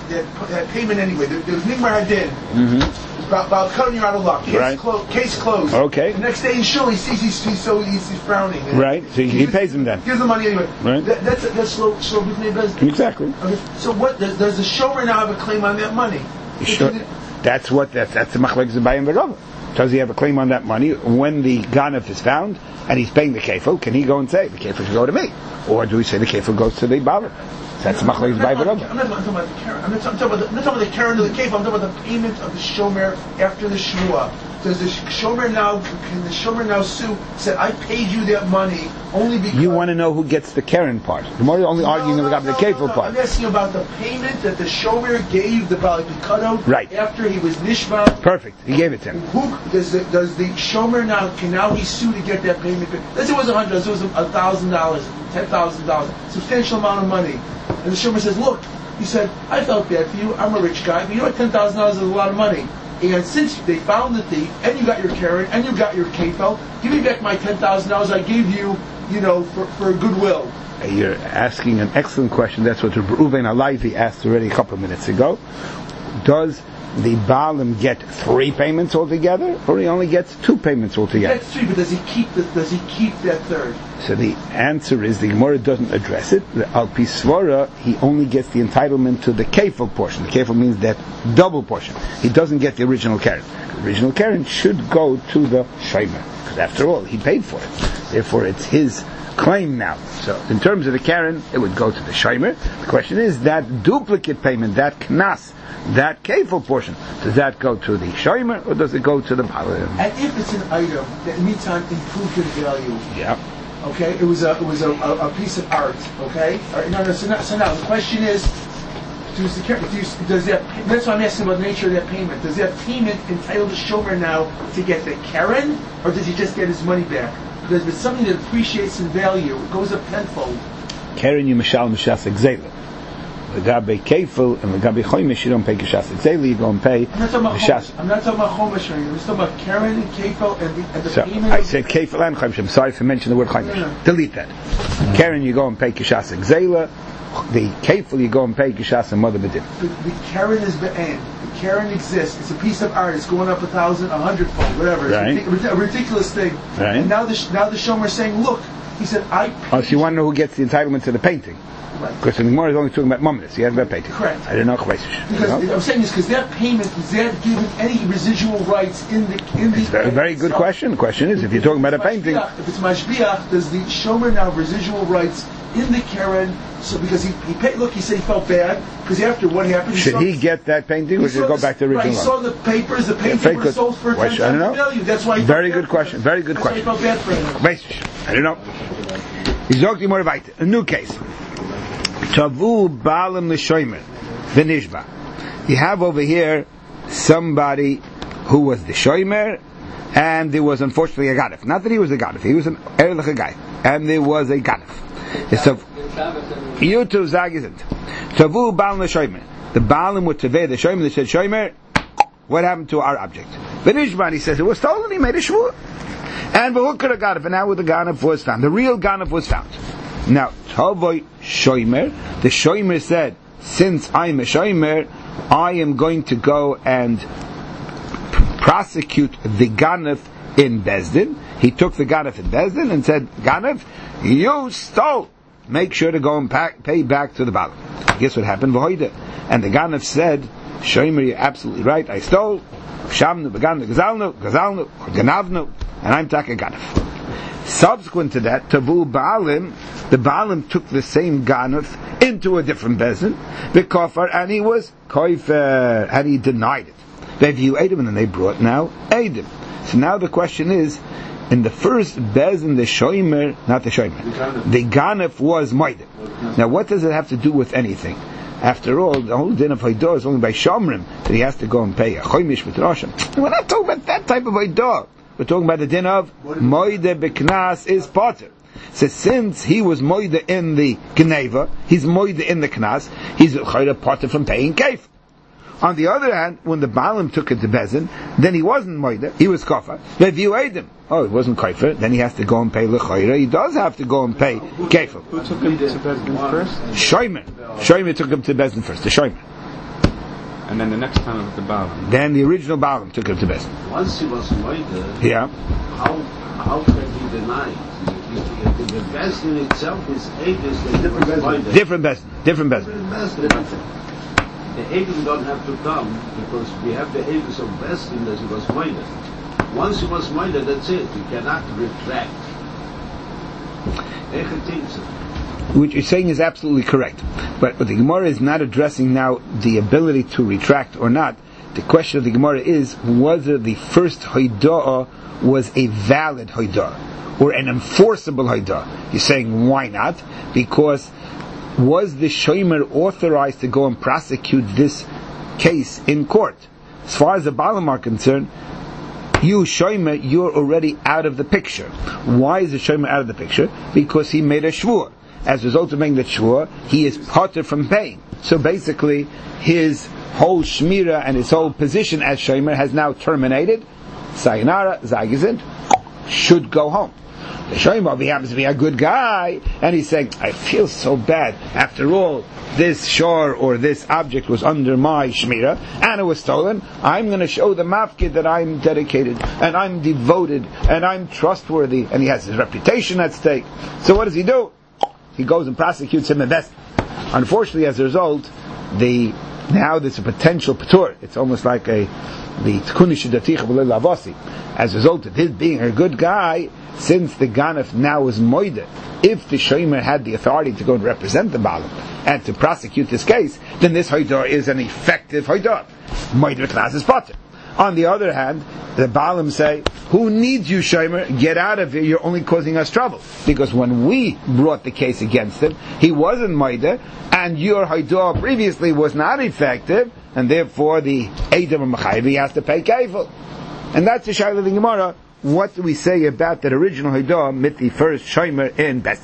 payment anyway. There's nigmar hadin. About cutting you out of luck. Case closed. Okay. The next day in shul, he sees he's frowning. Right. So he pays him then. Gives the money anyway. Right. That's slow business. Exactly. Okay. So what does the shomer now have a claim on that money? Sure. That's the machlek Zabai and Berova. Does he have a claim on that money when the ganav is found and he's paying the kefil? Can he go and say the kefil should go to me, or do we say the kefil goes to the baler? That's machlek Zabai and Berova. I'm not talking about the keren. I'm not talking about the keren or the kefil. I'm talking about the payment of the shomer after the shvua. Does the shomer now? Can the shomer now sue? Said I paid you that money only because you want to know who gets the keren part. The more you're only arguing about the kefil part. I'm asking about the payment that the shomer gave the Baal Pikadon after he was nishba. Perfect. He gave it to him. Who does the shomer now? Can now he sue to get that payment? Let's say it was $100. It was $1,000, $10,000, substantial amount of money. And the shomer says, "Look," he said, "I felt bad for you. I'm a rich guy, but you know what? $10,000 is a lot of money." And since they found the thief, and you got your keren, and you got your kefil, give me back my $10,000 I gave you, for goodwill. You're asking an excellent question. That's what Reuven Alayvi asked already a couple of minutes ago. Does the Baalim get 3 payments altogether, or he only gets 2 payments altogether? He gets 3, but does he keep that third? So the answer is the Gemara doesn't address it. Al Pi Svara, he only gets the entitlement to the kefil portion. The kefil means that double portion. He doesn't get the original keren. The original keren should go to the shomer, because after all, he paid for it. Therefore, it's his claim now. So in terms of the keren, it would go to the shomer. The question is, that duplicate payment, that knas, that kefil portion, does that go to the shomer or does it go to the Baalim? And if it's an item that meantime improved in value, yeah. Okay, it was a piece of art. Okay, so now the question is, does that? That's why I'm asking about the nature of that payment. Does that payment entitle the shomer now to get the keren, or does he just get his money back? Because if it's something that appreciates in value, it goes up tenfold. Keren you mishal mishas exela. The gabe kefil and the gabe chomish you don't pay kishas exela. You go and pay. I'm not talking about chomish. I'm just talking about keren and kefil and the payment. I said kefil and chomish. I'm sorry for mentioning the word chomish. No. Delete that. Keren you go and pay kishas exela. The kefil you go and pay kishas and mother bedin. The keren is be'en. The keren exists. It's a piece of art. It's going up 1,000, 100-fold, whatever. It's a ridiculous thing. Right. And now the shomer is saying, look, he said, so you want to know who gets the entitlement to the painting? Right. Because the Gemara is only talking about mummies. He has about painting. Correct. I don't know. Because I'm saying this because that payment, is that given any residual rights in the? It's a very good question. The question is, if you're talking about a painting, if it's mashbiach, does the shomer now have residual rights in the keren? So because he paid, look, he said he felt bad because after what happened, should he get that painting, or should it go back to the original? He saw the papers. The painting was sold for 10 times the value. That's why. Very good question. Very good question. That's why he felt bad for him. I don't know. He's talking more about a new case. Tavu Baalim l'shomer. v'nishba. You have over here somebody who was the shomer, and there was unfortunately a ganef. Not that he was a ganef, he was an erlich guy, and there was a ganef. So, you two zagizent. Tavu bal shomer. The balim would teveh the shomer. They said, shomer, what happened to our object? V'nishba, he says, it was stolen, he made a shvur. And v'hukar ganef, and now the ganef was found. The real ganef was found. Now, Tavoy shomer, the shomer said, since I'm a shomer, I am going to go and prosecute the ganef in Bezdin. He took the ganef in Bezdin and said, ganef, you stole. Make sure to go and pay back to the balim. Guess what happened? And the ganef said, shomer, you're absolutely right, I stole. Shamnu, begannu, gazalnu, ganavnu, and I'm taking ganef. Subsequent to that, Tavu Baalim, the Baalim took the same ganef into a different bezin, the kofar, and he was koifer, and he denied it. They view Adam, and then they brought now Adam. So now the question is, in the first bezin, the shomer, not the shomer, the ganef was moide. Now what does it have to do with anything? After all, the whole din of Haidah is only by Shomrim that he has to go and pay a choimish with Rosham. We're not talking about that type of Haidah. We're talking about the din of Moide Beknas is Potter. So since he was Moide in the Geneva, he's Moide in the Knas, he's Chayra Potter from paying Kaif. On the other hand, when the Baalim took it to Bezin, then he wasn't Moide, he was Kofa. They view Adam. Oh, it wasn't Kaifer, then he has to go and pay L'Chayra. He does have to go and pay Kaifel. Who took him to Bezin first? Shomer. Shomer took him to Bezin first, the Shomer. And then the next time it was the Baalim. Then the original Baalim took him to Bezin. Once he was Moide, Yeah. how can he deny it? The Bezdin itself is eight is the different Bezdin. Different Bezin. Different Bezin. The Eidim don't have to come because we have the Eidim of Bezdin as he was Moide. Once he was Moide, that's it. You cannot retract. Which you're saying is absolutely correct. But the Gemara is not addressing now the ability to retract or not. The question of the Gemara is whether the first Haidah was a valid Haidah or an enforceable Haidah. You're saying why not? Because was the Shomer authorized to go and prosecute this case in court? As far as the Baalim are concerned, you Shomer, you're already out of the picture. Why is the Shomer out of the picture? Because he made a shvur. As a result of making the shvur, he is parted from paying. So basically, his whole shmira and his whole position as Shomer has now terminated. Sayonara, Zagizint, should go home. The Shomer, he happens to be a good guy, and he's saying, I feel so bad. After all, this shore or this object was under my shmira, and it was stolen. I'm going to show the mafkid that I'm dedicated, and I'm devoted, and I'm trustworthy, and he has his reputation at stake. So what does he do? He goes and prosecutes him in best. Unfortunately, as a result, now there's a potential patur. It's almost like the tkunish daticha b'lei lavasi. As a result of his being a good guy, since the ganef now is moide, if the shomer had the authority to go and represent the Baalim and to prosecute this case, then this Haidah is an effective Haidah. Moide v'knas is potter. On the other hand, the Baalim say, who needs you, Shomer? Get out of here, you're only causing us trouble. Because when we brought the case against him, he wasn't Moide, and your Haidah previously was not effective, and therefore the Eidim and Mechayiv has to pay Kaifel. And that's the Shaila of the Gemara. What do we say about that original Haidah, mit the first Shomer in Best?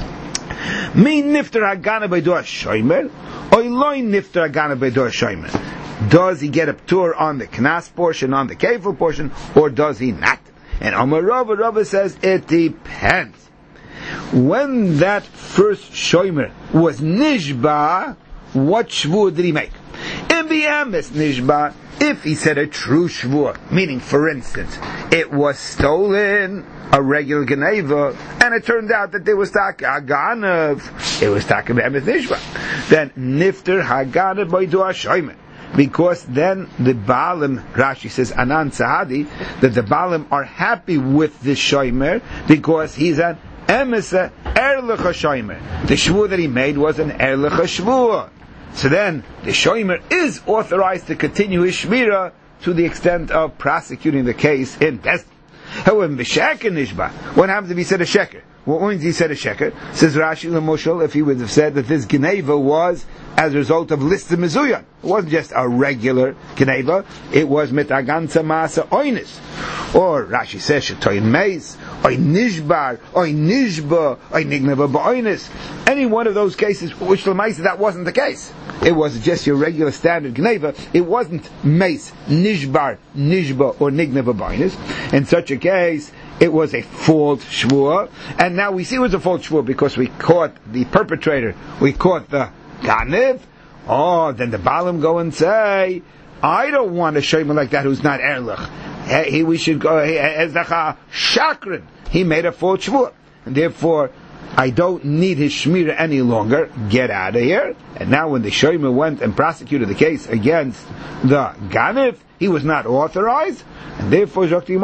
Mi nifter hagana b'dor Shomer, or loy nifter hagana b'dor Shomer? Does he get a ptur on the Knas portion, on the Kefil portion, or does he not? And Amar Rava says, it depends. When that first Shomer was Nishba, what shvur did he make? In the Amis Nishba, if he said a true shvur, meaning, for instance, it was stolen, a regular Geneva, and it turned out that there was Taka Haganav, it was Taka B'Amis Nishba, then Nifter Haganav B'Dua Shomer. Because then the Baalim, Rashi says, Anan Sahadi, that the Baalim are happy with the Shomer because he's an Emesa Erlecha Shomer. The Shvur that he made was an Erlecha Shvur. So then the Shomer is authorized to continue his Shmira to the extent of prosecuting the case in Best. However, B'Sheker Nishba, what happens if he said a Sheker? What means he said a Sheker? Says Rashi L'Moshel, if he would have said that this Geneva was as a result of list of Mizuyan. It wasn't just a regular Geneva, it was mitaganza masa oinis. Or Rashi says, Shetoyin meis, oy nishbar, oy nishba, oy nigneva ba'oinis. Any one of those cases, which l'maisa that wasn't the case. It was just your regular standard Geneva. It wasn't meis, nishbar, nishba, or nigneva ba'oinis. In such a case, it was a false shvua, and now we see it was a false shvua because we caught the perpetrator, we caught the Ganev. Oh, then the Balaam go and say, I don't want a shayma like that who's not Erlich. We should go, Ezdacha Shakran. He made a false shvua, and therefore, I don't need his shmira any longer. Get out of here. And now when the shayma went and prosecuted the case against the Ganev, he was not authorized, and therefore,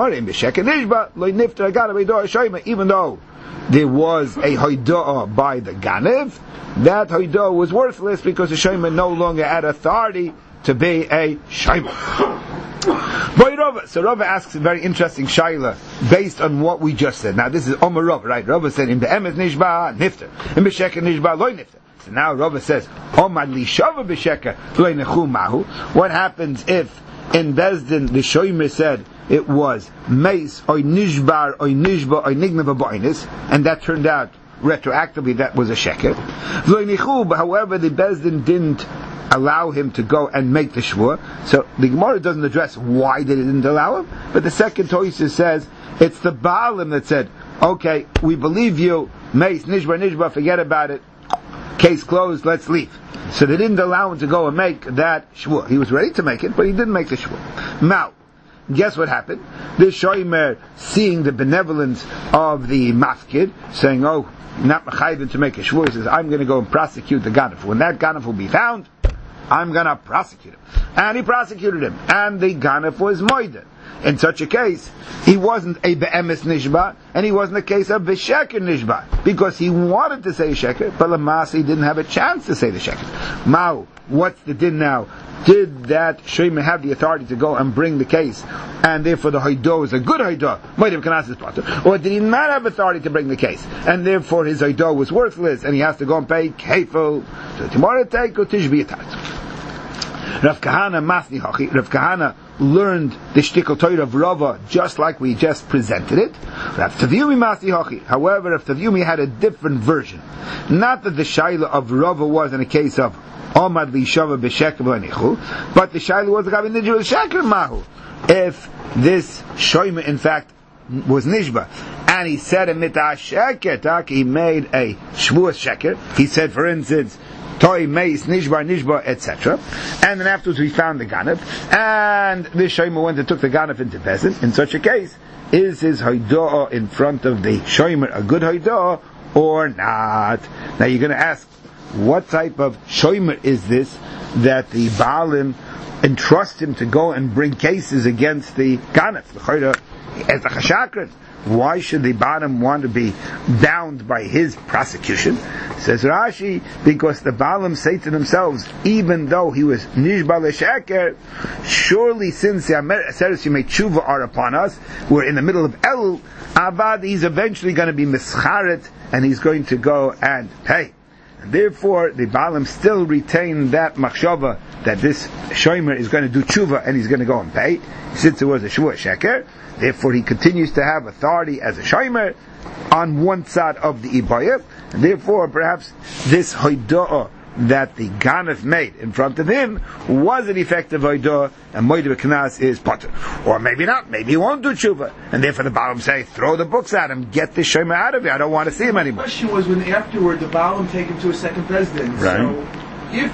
even though there was a hoidah by the Ganev, that hoidah was worthless because the shayma no longer had authority to be a shayma. So Rava asks a very interesting shayla based on what we just said. Now this is Omer Rava, right? Rava said, "In be'emes nishba nifter, in b'sheker nishba loy nifter." So now Rava says, "Omad li shava b'sheker loy nechu mahu." What happens if in Bezdin the shomer said it was meis or nishbar or nishba or nigneva ba'onis, and that turned out retroactively that was a sheker. However, the Bezdin didn't allow him to go and make the shvur. So the Gemara doesn't address why they didn't allow him, but the second Tosha says it's the Baalim that said, okay, we believe you, meis, nishba, forget about it, case closed, let's leave. So they didn't allow him to go and make that shvur. He was ready to make it, but he didn't make the shvur. Now, guess what happened? This shomer, seeing the benevolence of the mafkid, saying, oh, not mechayvin to make a shvur, he says, I'm going to go and prosecute the ganef. When that ganef will be found, I'm going to prosecute him. And he prosecuted him. And the ganef was moide. In such a case, he wasn't a be'emes nishba, and he wasn't a case of b'sheker nishba, because he wanted to say sheker, but Lamas he didn't have a chance to say the sheker. Now, what's the din now? Did that shomer have the authority to go and bring the case, and therefore the hoidah is a good hoidah, moidev kanas potter, or did he not have authority to bring the case, and therefore his hoidah was worthless, and he has to go and pay kefil? So tomorrow take or tishbi atat. Rav Kahana Masni Hachi. Rav Kahana learned the shtickle Torah of Rava just like we just presented it. Rav Tavyumi Masni Hachi. However, Rav Tavyumi had a different version. Not that the shaila of Rava was in a case of Omad li shava b'sheker b'anichu, but the shaila was the nijba sheker mahu. If this shoyma in fact was nishba, and he said a mitah sheker, he made a shvuas sheker. He said, for instance, Toy, Meis, Nishbar, etc. And then afterwards we found the Ganef, and this Shomer went and took the Ganef into Bezin. In such a case, is his Hoidah in front of the Shomer a good Hoidah or not? Now you're going to ask, what type of Shomer is this that the Baalim entrust him to go and bring cases against the Ganef? The Choyra, as the Chashakran. Why should the Baalim want to be bound by his prosecution? Says Rashi, because the Baalim say to themselves, even though he was Nishba L'Sheker, surely since the Aseres Yemei Tshuva are upon us, we're in the middle of Elul, Avad, he's eventually going to be Mischaret, and he's going to go and pay. And therefore, the Baalim still retain that machshava that this Shomer is going to do Tshuva, and he's going to go and pay, since it was a Shvua Sheker. Therefore, he continues to have authority as a shomer on one side of the Ibayah, and therefore, perhaps this hoidah that the Ganef made in front of him was an effective hoidah, and moidev knas is potter. Or maybe not, maybe he won't do tshuva, and therefore the Baalim say, throw the books at him, get this shomer out of here, I don't want to see him anymore. The question was when afterward the Baalim take him to a second president. Right. So, if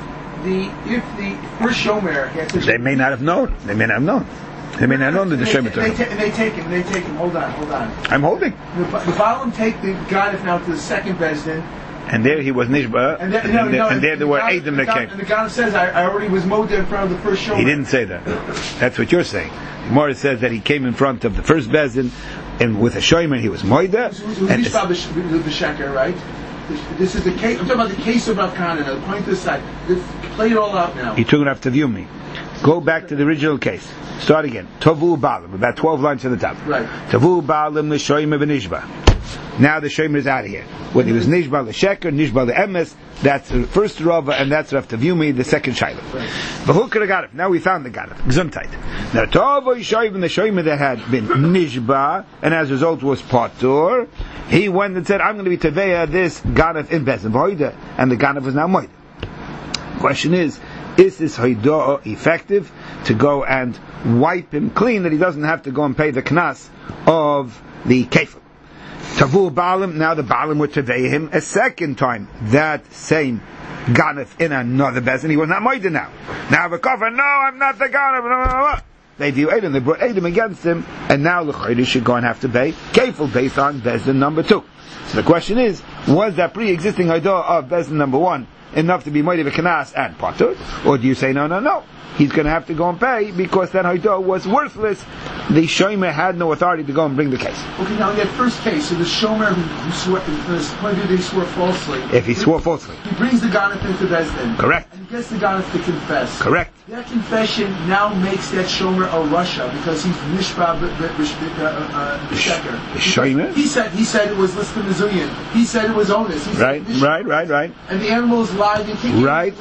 the first shomer had to... They may not have known. They may not have known that the Shomer took him. They take him. Hold on. I'm holding. The Baalim take the Ganef now to the second Bezdin. And there he was Nishba, and there were Eidim that came. And the Ganef says, I already was Modeh in front of the first Shomer. He didn't say that. That's what you're saying. The Gemara says that he came in front of the first Bezdin, and with a Shomer he was Moida. And Nishba B'Sheker, right? This is the case. I'm talking about the case of Rav Kahana. Now, point to the side. Play it all out now. He took it after Vyumi. Go back to the original case. Start again. Tovu Baalim, about 12 lines to the top. Right. Tovu Baalim l'shoyim v'nishba. Now the shomer is out of here. Whether he was nishba l'sheker, nishba l'emes, that's the first Rava, and that's Rav Tavumi, the second Shaila. V'hukra Ganef. Now we found the Ganef. Gesundheit. Now Tova Yishayiv, the shomer that had been nishba, and as a result was patur, he went and said, I'm going to be teveya this Ganef in Bezin V'hoida, and the Ganef was now moida. Question is this hoidah effective to go and wipe him clean, that he doesn't have to go and pay the knas of the kefil? Tavu Baalim, now the Baalim would tevei him a second time, that same Ganef in another bezin. He was not moida now. Now the kafir, no, I'm not the Ganef. They view Edom, they brought Edom against him, and now the Chayri should go and have to pay kefil based on bezin number 2. So the question is, was that pre-existing hoidah of bezin number 1 enough to be moed v'kanas and patur, or do you say no? He's going to have to go and pay because that hoidah was worthless. The shomer had no authority to go and bring the case. Okay, now in that first case, so the shomer who swore, point of view, he swore falsely. If he swore falsely, he brings the ganef into Bezdin. Correct. And he gets the ganef to confess. Correct. That confession now makes that shomer a Russia because he's nishba b'sheker. Shomer. He said it was listed Mizuyan. He said it was onus. Right. And the animals lied and kicked. Right.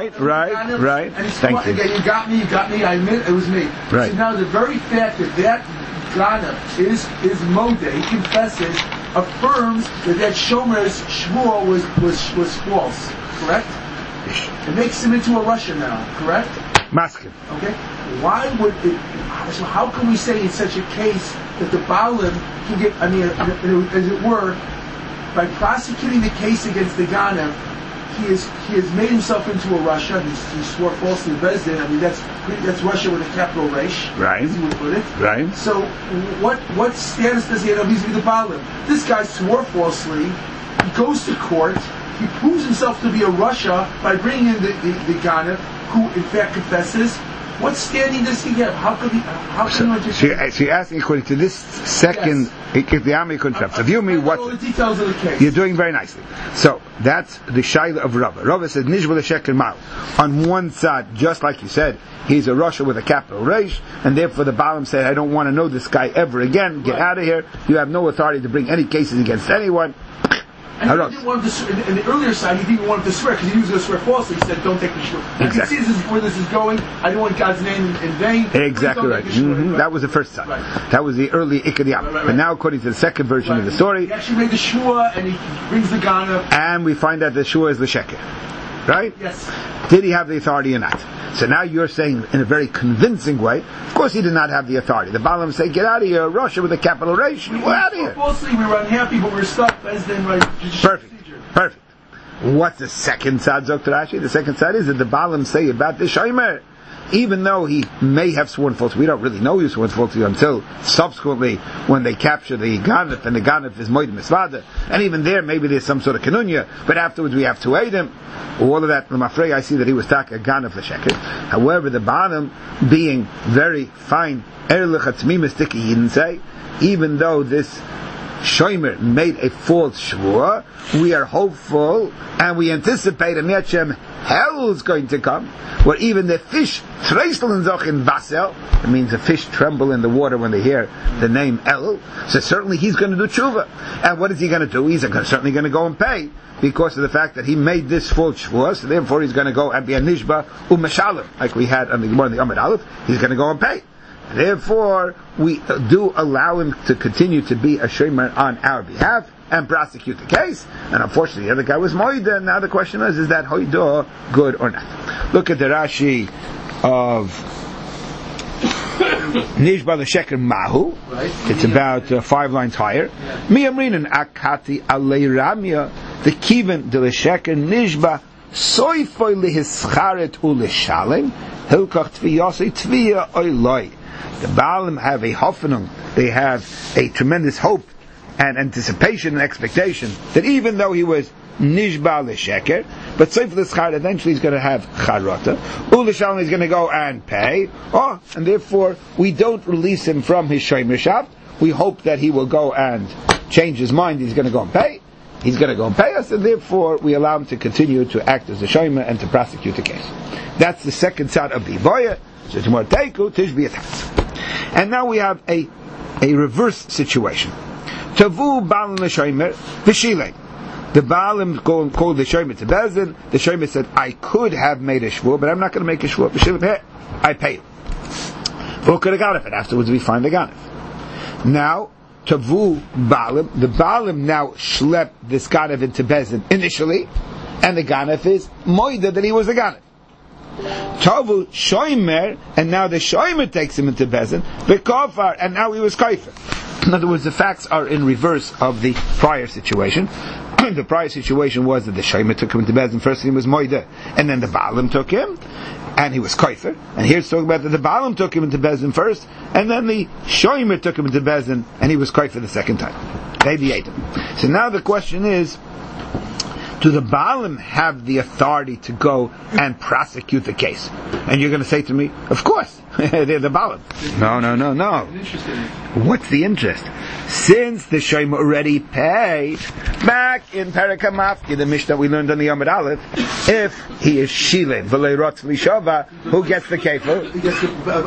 And Thank you. Again, you got me. I admit it was me. Right. So now the very fact that ganef is modeh, he confesses, affirms that shomer's shmuel was false. Correct? It makes him into a Russian now. Correct? Maskin. Okay. Why would it? So how can we say in such a case that the Baalim can get? I mean, as it were, by prosecuting the case against the ganef, he has made himself into a Russia. He swore falsely to Bezdin. I mean, that's Russia with a capital Resh, right? As he would put it. Right. So, what status does he have vis-a-vis the Baalim? This guy swore falsely. He goes to court. He proves himself to be a Russia by bringing in the ganef, who in fact confesses. What standing does he have? How can he? So you're asking according to this second Ikhdiyami contract. So view me what all the details of the case. You're doing very nicely. So that's the Shaila of Rava. Rava says Nishba l'sheker mal. On one side, just like you said, he's a Russia with a capital Reish, and therefore the Baalim said, I don't want to know this guy ever again. Get out of here. You have no authority to bring any cases against anyone. And he didn't want to, in the earlier side, he didn't want to swear because he was going to swear falsely. He said, "Don't take me sure." Exactly. You can see where this is going. I don't want God's name in vain. Exactly right. Right. That was the first side. Right. That was the early Ikadiyam. Right. But now, according to the second version of the story, he actually made the shua and he brings the ganef. And we find that the shua is the sheker. Right? Yes. Did he have the authority or not? So now you're saying in a very convincing way, of course he did not have the authority. The Baalim say, get out of here, Russia with a capital Reish, we're out of here. Falsely, we were unhappy, but we're stuck. Perfect. What's the second side, Dr. Rashi? The second side is that the Baalim say about the shomer, even though he may have sworn falsely, we don't really know he sworn falsely until subsequently when they capture the ganef, and the ganef is moed misvada, and even there maybe there's some sort of kanunya, but afterwards we have to aid him. All of that, I'm afraid I see that he was taka ganef l'sheker. However, the Baalim, being very fine, erlich atzmi sticky, he didn't say, even though this shomer made a false shvua, we are hopeful and we anticipate a Mechem hell is going to come, where even the fish treisteln zoch in Basel, it means the fish tremble in the water when they hear the name El, so certainly he's going to do tshuva. And what is he going to do? He's certainly going to go and pay, because of the fact that he made this false shvua, so therefore he's going to go and be a nishba u'mashalim, like we had on the Gemara in the Amud Aleph, he's going to go and pay. Therefore, we do allow him to continue to be a shomer on our behalf and prosecute the case. And unfortunately, the other guy was moida. Now the question is that hoidah good or not? Look at the Rashi of Nishba l'sheker mahu. It's about 5 lines higher. Mi amrinan akati alei ramya the kiven de l'sheker nishba soifoi lihischaret u'lishalem hilkach tviyasei tviya oiloi. The Baalim have a hoffnung, they have a tremendous hope and anticipation and expectation that even though he was nishba l'sheker, but Seif l'schar eventually he's going to have charota, u'lishalom he's going to go and pay, and therefore we don't release him from his shomer shaft. We hope that he will go and change his mind, he's going to go and pay. He's going to go and pay us, and therefore we allow him to continue to act as a shomer and to prosecute the case. That's the second side of the Ivoya. So tomorrow teiku tishbi. And now we have a reverse situation. Tavu Baalim l'Shomer v'Shilei. The Baalim called the Shomer to Bezdin. The Shomer said, I could have made a shvur, but I'm not going to make a shvur. V'Shilei, I pay you. Who could have got it? Afterwards we find the ganef. Now, Tavu Baalim, the Baalim now schlepped this ganef into Bezdin initially, and the ganef is moida that he was a ganef. Tavu Shomer, and now the Shomer takes him into Bezdin, V'Kofar, and now he was kaifer. In other words, the facts are in reverse of the prior situation. The prior situation was that the Shomer took him into Bezdin first, and he was moida, and then the Baalim took him, and he was kaifer. And here's talking about that the Baalim took him into Bezdin first, and then the Shomer took him into Bezdin, and he was kaifer the second time. They ate him. So now the question is, do the Baalim have the authority to go and prosecute the case? And you're going to say to me, of course, they're the Baalim. No. What's the interest? Since the Shomer already paid, back in Perek HaMafki, the Mishnah we learned on the Yomad Aleph, if he is Shilin, V'lei Rotz L'Shova, who gets the kefil? He gets the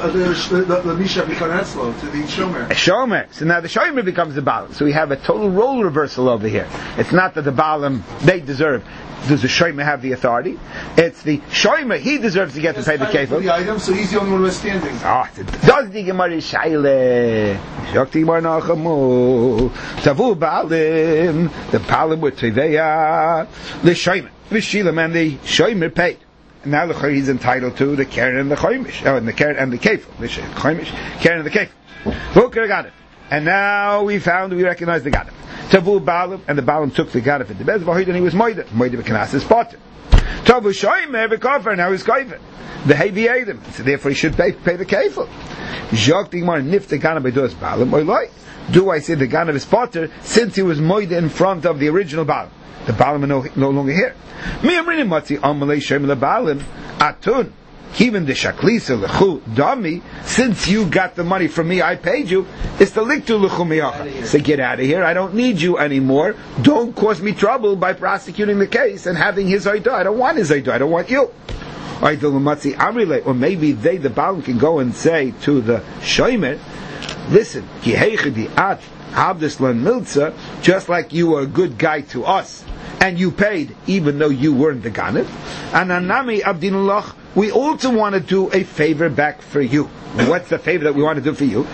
Misha B'Konetzlo, to the Shomer. A Shomer. So now the Shomer becomes the Baalim. So we have a total role reversal over here. It's not that the Baalim, they deserve. Does the Shomer have the authority? It's the Shomer, he deserves to get to pay the kefil. The item, so he's the only one who is standing. Does the Gemara Shayle? Shokti Gemara Nachamu. Tavu Baalim. The Baalim were Teveya. The Shomer. The Shilam and the Shomer paid. And now he's entitled to the Keren and the Chomish. And the Keren and the kefil. The Chomish, Keren and the kefil. Who could have got it? And now we recognize the Gadif. Tavu Baalim, and the Baalim took the Gadif at the Bez Vahid, and he was Moida B'Knas is potter. Tavu Shomer B'Kofar, now he's Kaifer. The Hevi Adam, so therefore he should pay the Kefil. Jok Digmar Nif the Ganav B'Dos Baalim, Oiloi. Do I say the Ganav is potter since he was Moida in front of the original Baalim? The Baalim are no longer here. Mi Amrinim Matzi Amalei Shomer LeBaalim Atun. Even the shaklisa lechu dami, since you got the money from me, I paid you. It's the liktu lechu miyacha. So get out of here. I don't need you anymore. Don't cause me trouble by prosecuting the case and having his aidah. I don't want his aidah. I don't want you. Or maybe they, the Baalim, can go and say to the Shomer, listen, just like you were a good guy to us, and you paid even though you weren't the Ganef, and Anami Abdinullah, we also want to do a favor back for you. What's the favor that we want to do for you?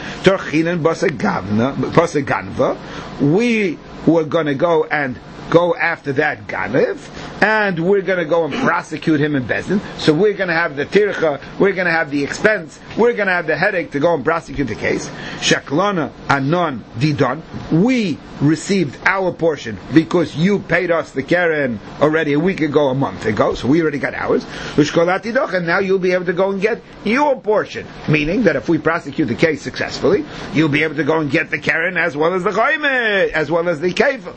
We were going to go after that Ganev, and we're going to go and prosecute him in Bezdin. So we're going to have the tircha, we're going to have the expense, we're going to have the headache to go and prosecute the case. Shaklana anon didon. We received our portion because you paid us the keren already a week ago, a month ago, so we already got ours. And now you'll be able to go and get your portion. Meaning that if we prosecute the case successfully, you'll be able to go and get the keren as well as the chayme, as well as the kefil.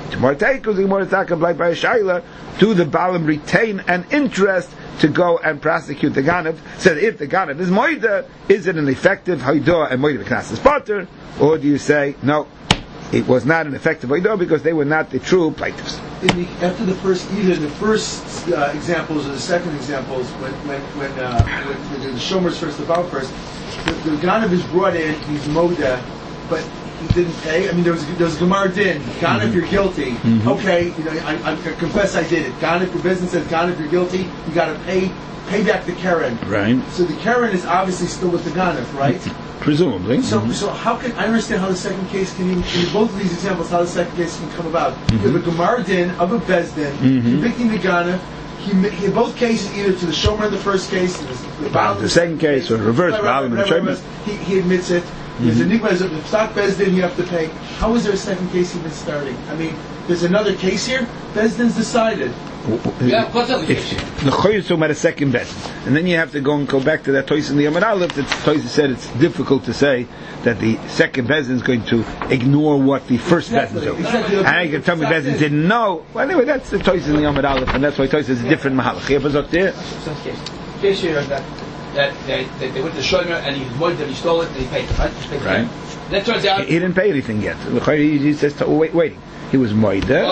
Do the Baalim retain an interest to go and prosecute the Ganav? So if the Ganav is Moida, is it an effective Haidah and Moida B'Knas is potter? Or do you say, no, it was not an effective Haidah because they were not the true plaintiffs? After the first, either the first examples or the second examples, when the Shomer's first, the Baal first, the Ganav is brought in, he's Moda, but he didn't pay. I mean, there was Gemara Din. Ganav, if you're guilty, okay, I confess I did it. Ganav, your business says Ganav, if you're guilty, you got to pay back the Keren. Right. So the Keren is obviously still with the Ganav, right? Presumably. So how can I understand how the second case can even, in both of these examples, how the second case can come about? You have a Gemara Din of a Bezdin convicting the Ganav. He in both cases, either to the Shomer in the first case, the second case, or reverse Baalim and Shomer. He admits it. There's a Nigma, the stock Bezdin, you have to pay. How is there a second case even starting? I mean, there's another case here. Bezdin's decided. Yeah, what's up? The Choy is talking about a second Bezdin, and then you have to go back to that Toys in the Yomad Aleph. That Toys said it's difficult to say that the second Bezdin is going to ignore what the first Bezdin do. And you can tell me Bezdin didn't know. Well, anyway, that's the Toys in the Yomad Aleph, and that's why Toys is a different Mahalach. Here, but there. Case here that they went to Shomer and he was that he stole it and he paid it, right? Right. That turns out he didn't pay anything yet. He says, waiting. He was moida.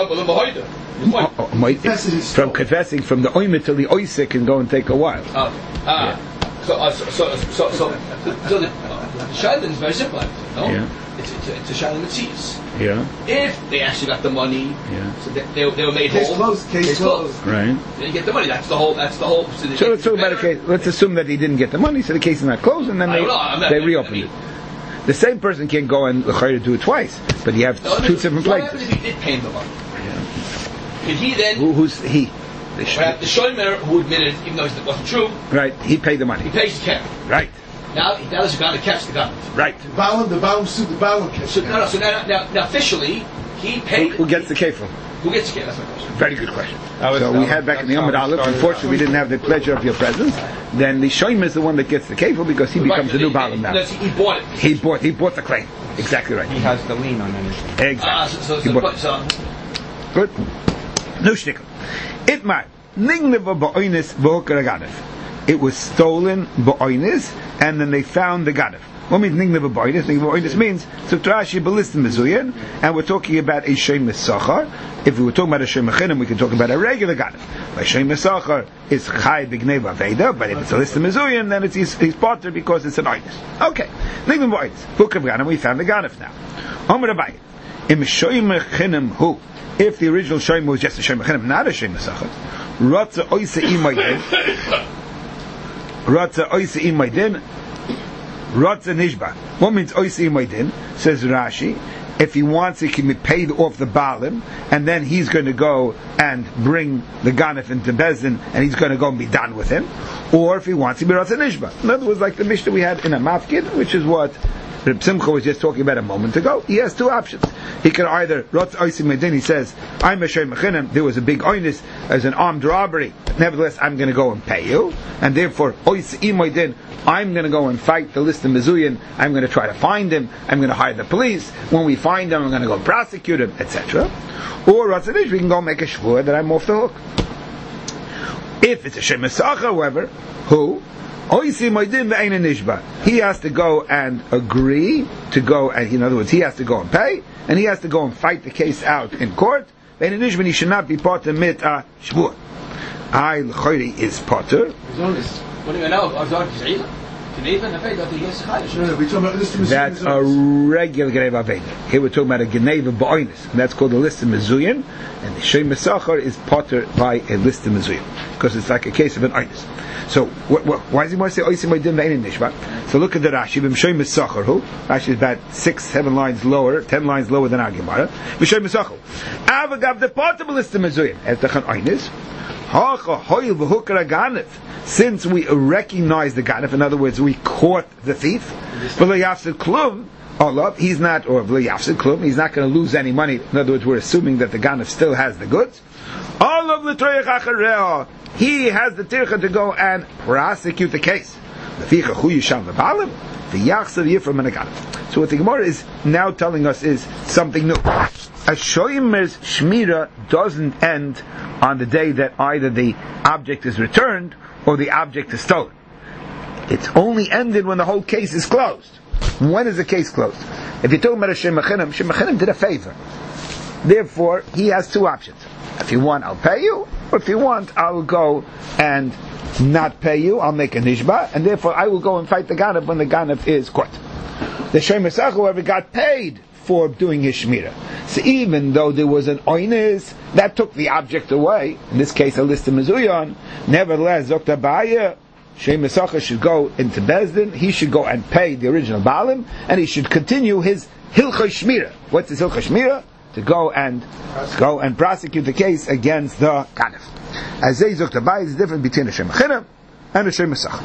From confessing from the oimer till the oise can go and take a while. So the Shaila is very simple, no? Yeah. it's a Shalom Mitzvahs. Yeah. If they actually got the money, so they were made Case whole. closed. Case closed. Right. They didn't get the money. That's the whole. So let's talk about a case. Let's assume that he didn't get the money, so the case is not closed, and then they reopened it. The same person can't go and do it twice, but you have two different What places. happened if he did pay him the money? Could he then? Who's he? The shomer who admitted, even though it wasn't true, Right. He paid the he money. pays the cap. Right. Now is going to catch the government. Right. The Balam sued the Balam case. So now officially he paid. Who gets the kefil? Who gets the cap? That's my question. Very good question. That was- So that we was- had back in the that's Yom how it Aleph. started Unfortunately, we didn't have the pleasure of your presence. Then the shoym is the one that gets the kefil because he becomes a new balam now. He bought it. He bought the claim. Exactly right. He has the lien on anything. Exactly. He bought it. Good. No shtickle. Itmar. Ningneva ba'oinis v'hokar ganef. It was stolen ba'oinis, and then they found the ganef. What means ningneva ba'oinis? Ningneva ba'oinis means Rashi balistim mezuyin, and we're talking about a shem mesachar. If we were talking about a shem mechinim, we could talk about a regular ganef. By shem mesachar is chai b'gneva veda, but if it's a listim mezuyin, then he's potter because it's an oinis. Okay. Ningneva ba'oinis. Hokar ganef. We found the ganef now. Omer Abaye. Im shem mechinim hu. If the original shoym was just a shem mechinim, not a shem mesachar. Ratza oisa imaydin. Ratza oisa imaydin. Ratza nishba. What means oisa imaydin? Says Rashi. If he wants, he can be paid off the balim, and then he's going to go and bring the ganef into Bezdin, and he's going to go and be done with him. Or if he wants, he'll be ratza nishba. In other words, like the Mishnah we had in a mafkid, which is what Reb Simcha was just talking about a moment ago. He has two options. He can either Rotz Oisim Medin, he says, I'm a Shem Mechinim, there was a big oinus as an armed robbery, nevertheless I'm going to go and pay you, and therefore Oisim Medin, I'm going to go and fight the list of Mizuyin, I'm going to try to find him, I'm going to hire the police, when we find him I'm going to go and prosecute him, etc. Or Rotz Anish, we can go make a shvur that I'm off the hook. If it's a Shem Mesach, however, who he has to go and agree to go, and in other words, he has to go and pay, and he has to go and fight the case out in court. He should not be part of mit a shvur. I l'chayri is potter. That's a regular Geneva Veda. Here we're talking about a Geneva Ba'onis, and that's called a list of Mezuyin, and the Shem Mesachar is potter by a list of Mezuyin, because it's like a case of an oinus. So, why does he want to say Oisim Oidim Ve'ein Nishba? So look at the Rashi. B'Shem Mesachar hu. Rashi is about 6-7 lines lower, 10 lines lower than our Gemara. B'Shem Mesachar. Avagav the portable list of Mezuyin. As the Chan Oinus. Hacha Hoyil V'Hukar Ganef. Since we recognize the Ganef, in other words, we caught the thief. V'lo Yafsid Klum. He's not, or V'lo Yafsid Klum. He's not going to lose any money. In other words, we're assuming that the Ganef still has the goods. All of the Troyach Achareh. He has the tircha to go and prosecute the case. So what the Gemara is now telling us is something new. A shoymer's shmira doesn't end on the day that either the object is returned or the object is stolen. It's only ended when the whole case is closed. When is the case closed? If you're talking about a Shem Mechinim did a favor. Therefore, he has two options. If you want, I'll pay you, or if you want, I'll go and not pay you, I'll make a nishba, and therefore I will go and fight the ganef when the ganef is caught. The Shem Mesach, however, got paid for doing his shmira. So even though there was an oinus, that took the object away, in this case a list of mezuyon, nevertheless, Dr. Bayer, Shem Mesach should go into Bezdin, he should go and pay the original balim, and he should continue his hilchah shmira. What's his hilchah shmira? To go and prosecute the case against the ganef. As they Dr. Bayer is different between a Shem Mechinim and a Shem Mesach.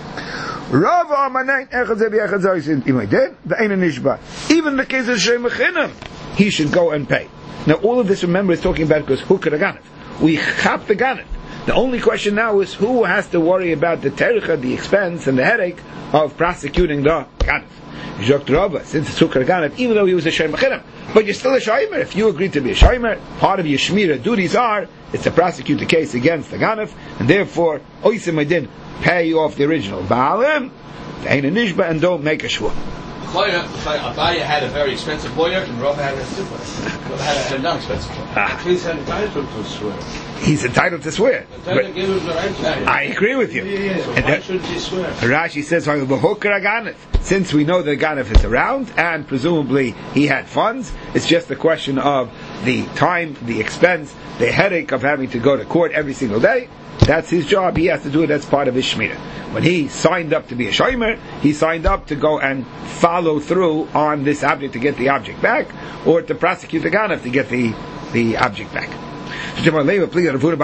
Even in the case of Shem Mechinim, he should go and pay. Now all of this, remember, is talking about because who could a ganef? We chap the ganef. The only question now is who has to worry about the tericha, the expense, and the headache of prosecuting the ganef. Since it's Hukar Ganef, even though he was a Shem Mechinim, but you're still a Shomer. If you agree to be a Shomer, part of your Shmira duties are is to prosecute the case against the Ganef, and therefore Oisim Adin pay you off the original Baalim, Ein Nishba, and don't make a Shvur. Abaya had a very expensive lawyer, and Rava had a non-expensive lawyer. He's entitled to swear. He's entitled to swear. Then they give him the right to swear. I agree with you. So why shouldn't he swear? Rashi says, since we know the Ganef is around, and presumably he had funds, it's just a question of the time, the expense, the headache of having to go to court every single day. That's his job. He has to do it. That's part of his shmira. When he signed up to be a shomer, he signed up to go and follow through on this object to get the object back, or to prosecute the Ganef to get the object back. The Ravuna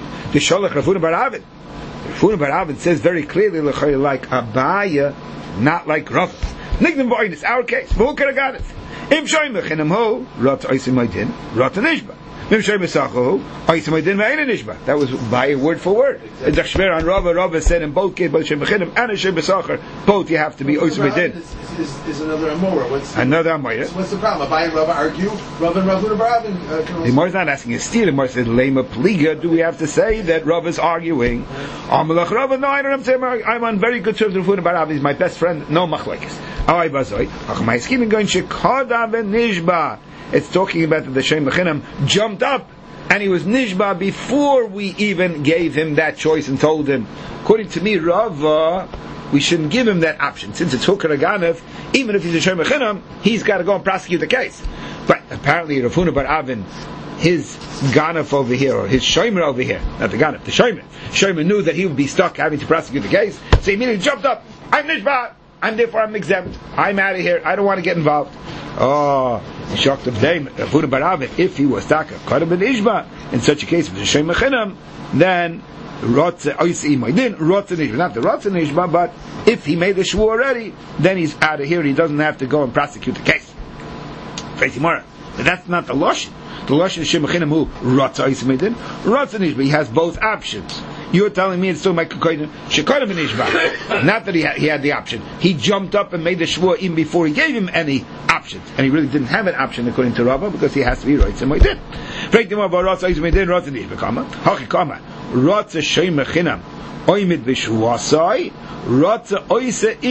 Bar Avid says very clearly, like Abaya, not like Rav. Nigdim Ba'in is our case. V'hu Karaganif. Im Shoymech in Amho, Rat Oisim Aydin, Rat Nishba. Im Shoymech Sacho, Oisim Aydin Ve'ein Nishba. That was by word for word. The Shmer on Rava said in both cases, both Shoymech and Shoymech Sacher, both you have to be Oisim Aydin. Is another Amora. Another Amora. What's the problem? Abaya and Rava argue. Rava and Ravuna Bar Avid. The Gemara is not asking a steer. The Gemara said, Lema Pliga, do we have to say that Rav is arguing? Amalach Rava, no, I don't have to say, I'm on very good terms with Ravuna Bar Avid. He's my best friend. No machlekes. It's talking about that the Shem Bechinam jumped up and he was Nishba before we even gave him that choice and told him, according to me, Rava, we shouldn't give him that option. Since it's Hukar Aganev, even if he's a Shem Bechinam, he's got to go and prosecute the case. But apparently Ravuna Bar Avin, his Ganef over here, or his Shomer over here, not the Ganef, the Shomer. Shomer knew that he would be stuck having to prosecute the case, so he immediately jumped up. I'm Nishba! I'm exempt. I'm out of here. I don't want to get involved. Oh, shocked of them. Ravuna Bar Avid, if he was taka Kadam ben Ishba, in such a case with the Shem Mechinam, then Rotze Oisi Maidin, Rotze Nishba, not the Rotze Nishba, but if he made the shvu already, then he's out of here. He doesn't have to go and prosecute the case. But that's not the Lashon. The Lashon is Shem Mechinam who Rotze Oisi Maidin, Rotze Nishba. He has both options. You're telling me it's still my Shekodim and Ishba. Not that he had the option. He jumped up and made the shvua even before he gave him any options. And he really didn't have an option according to Rava because he has to be right. So he did.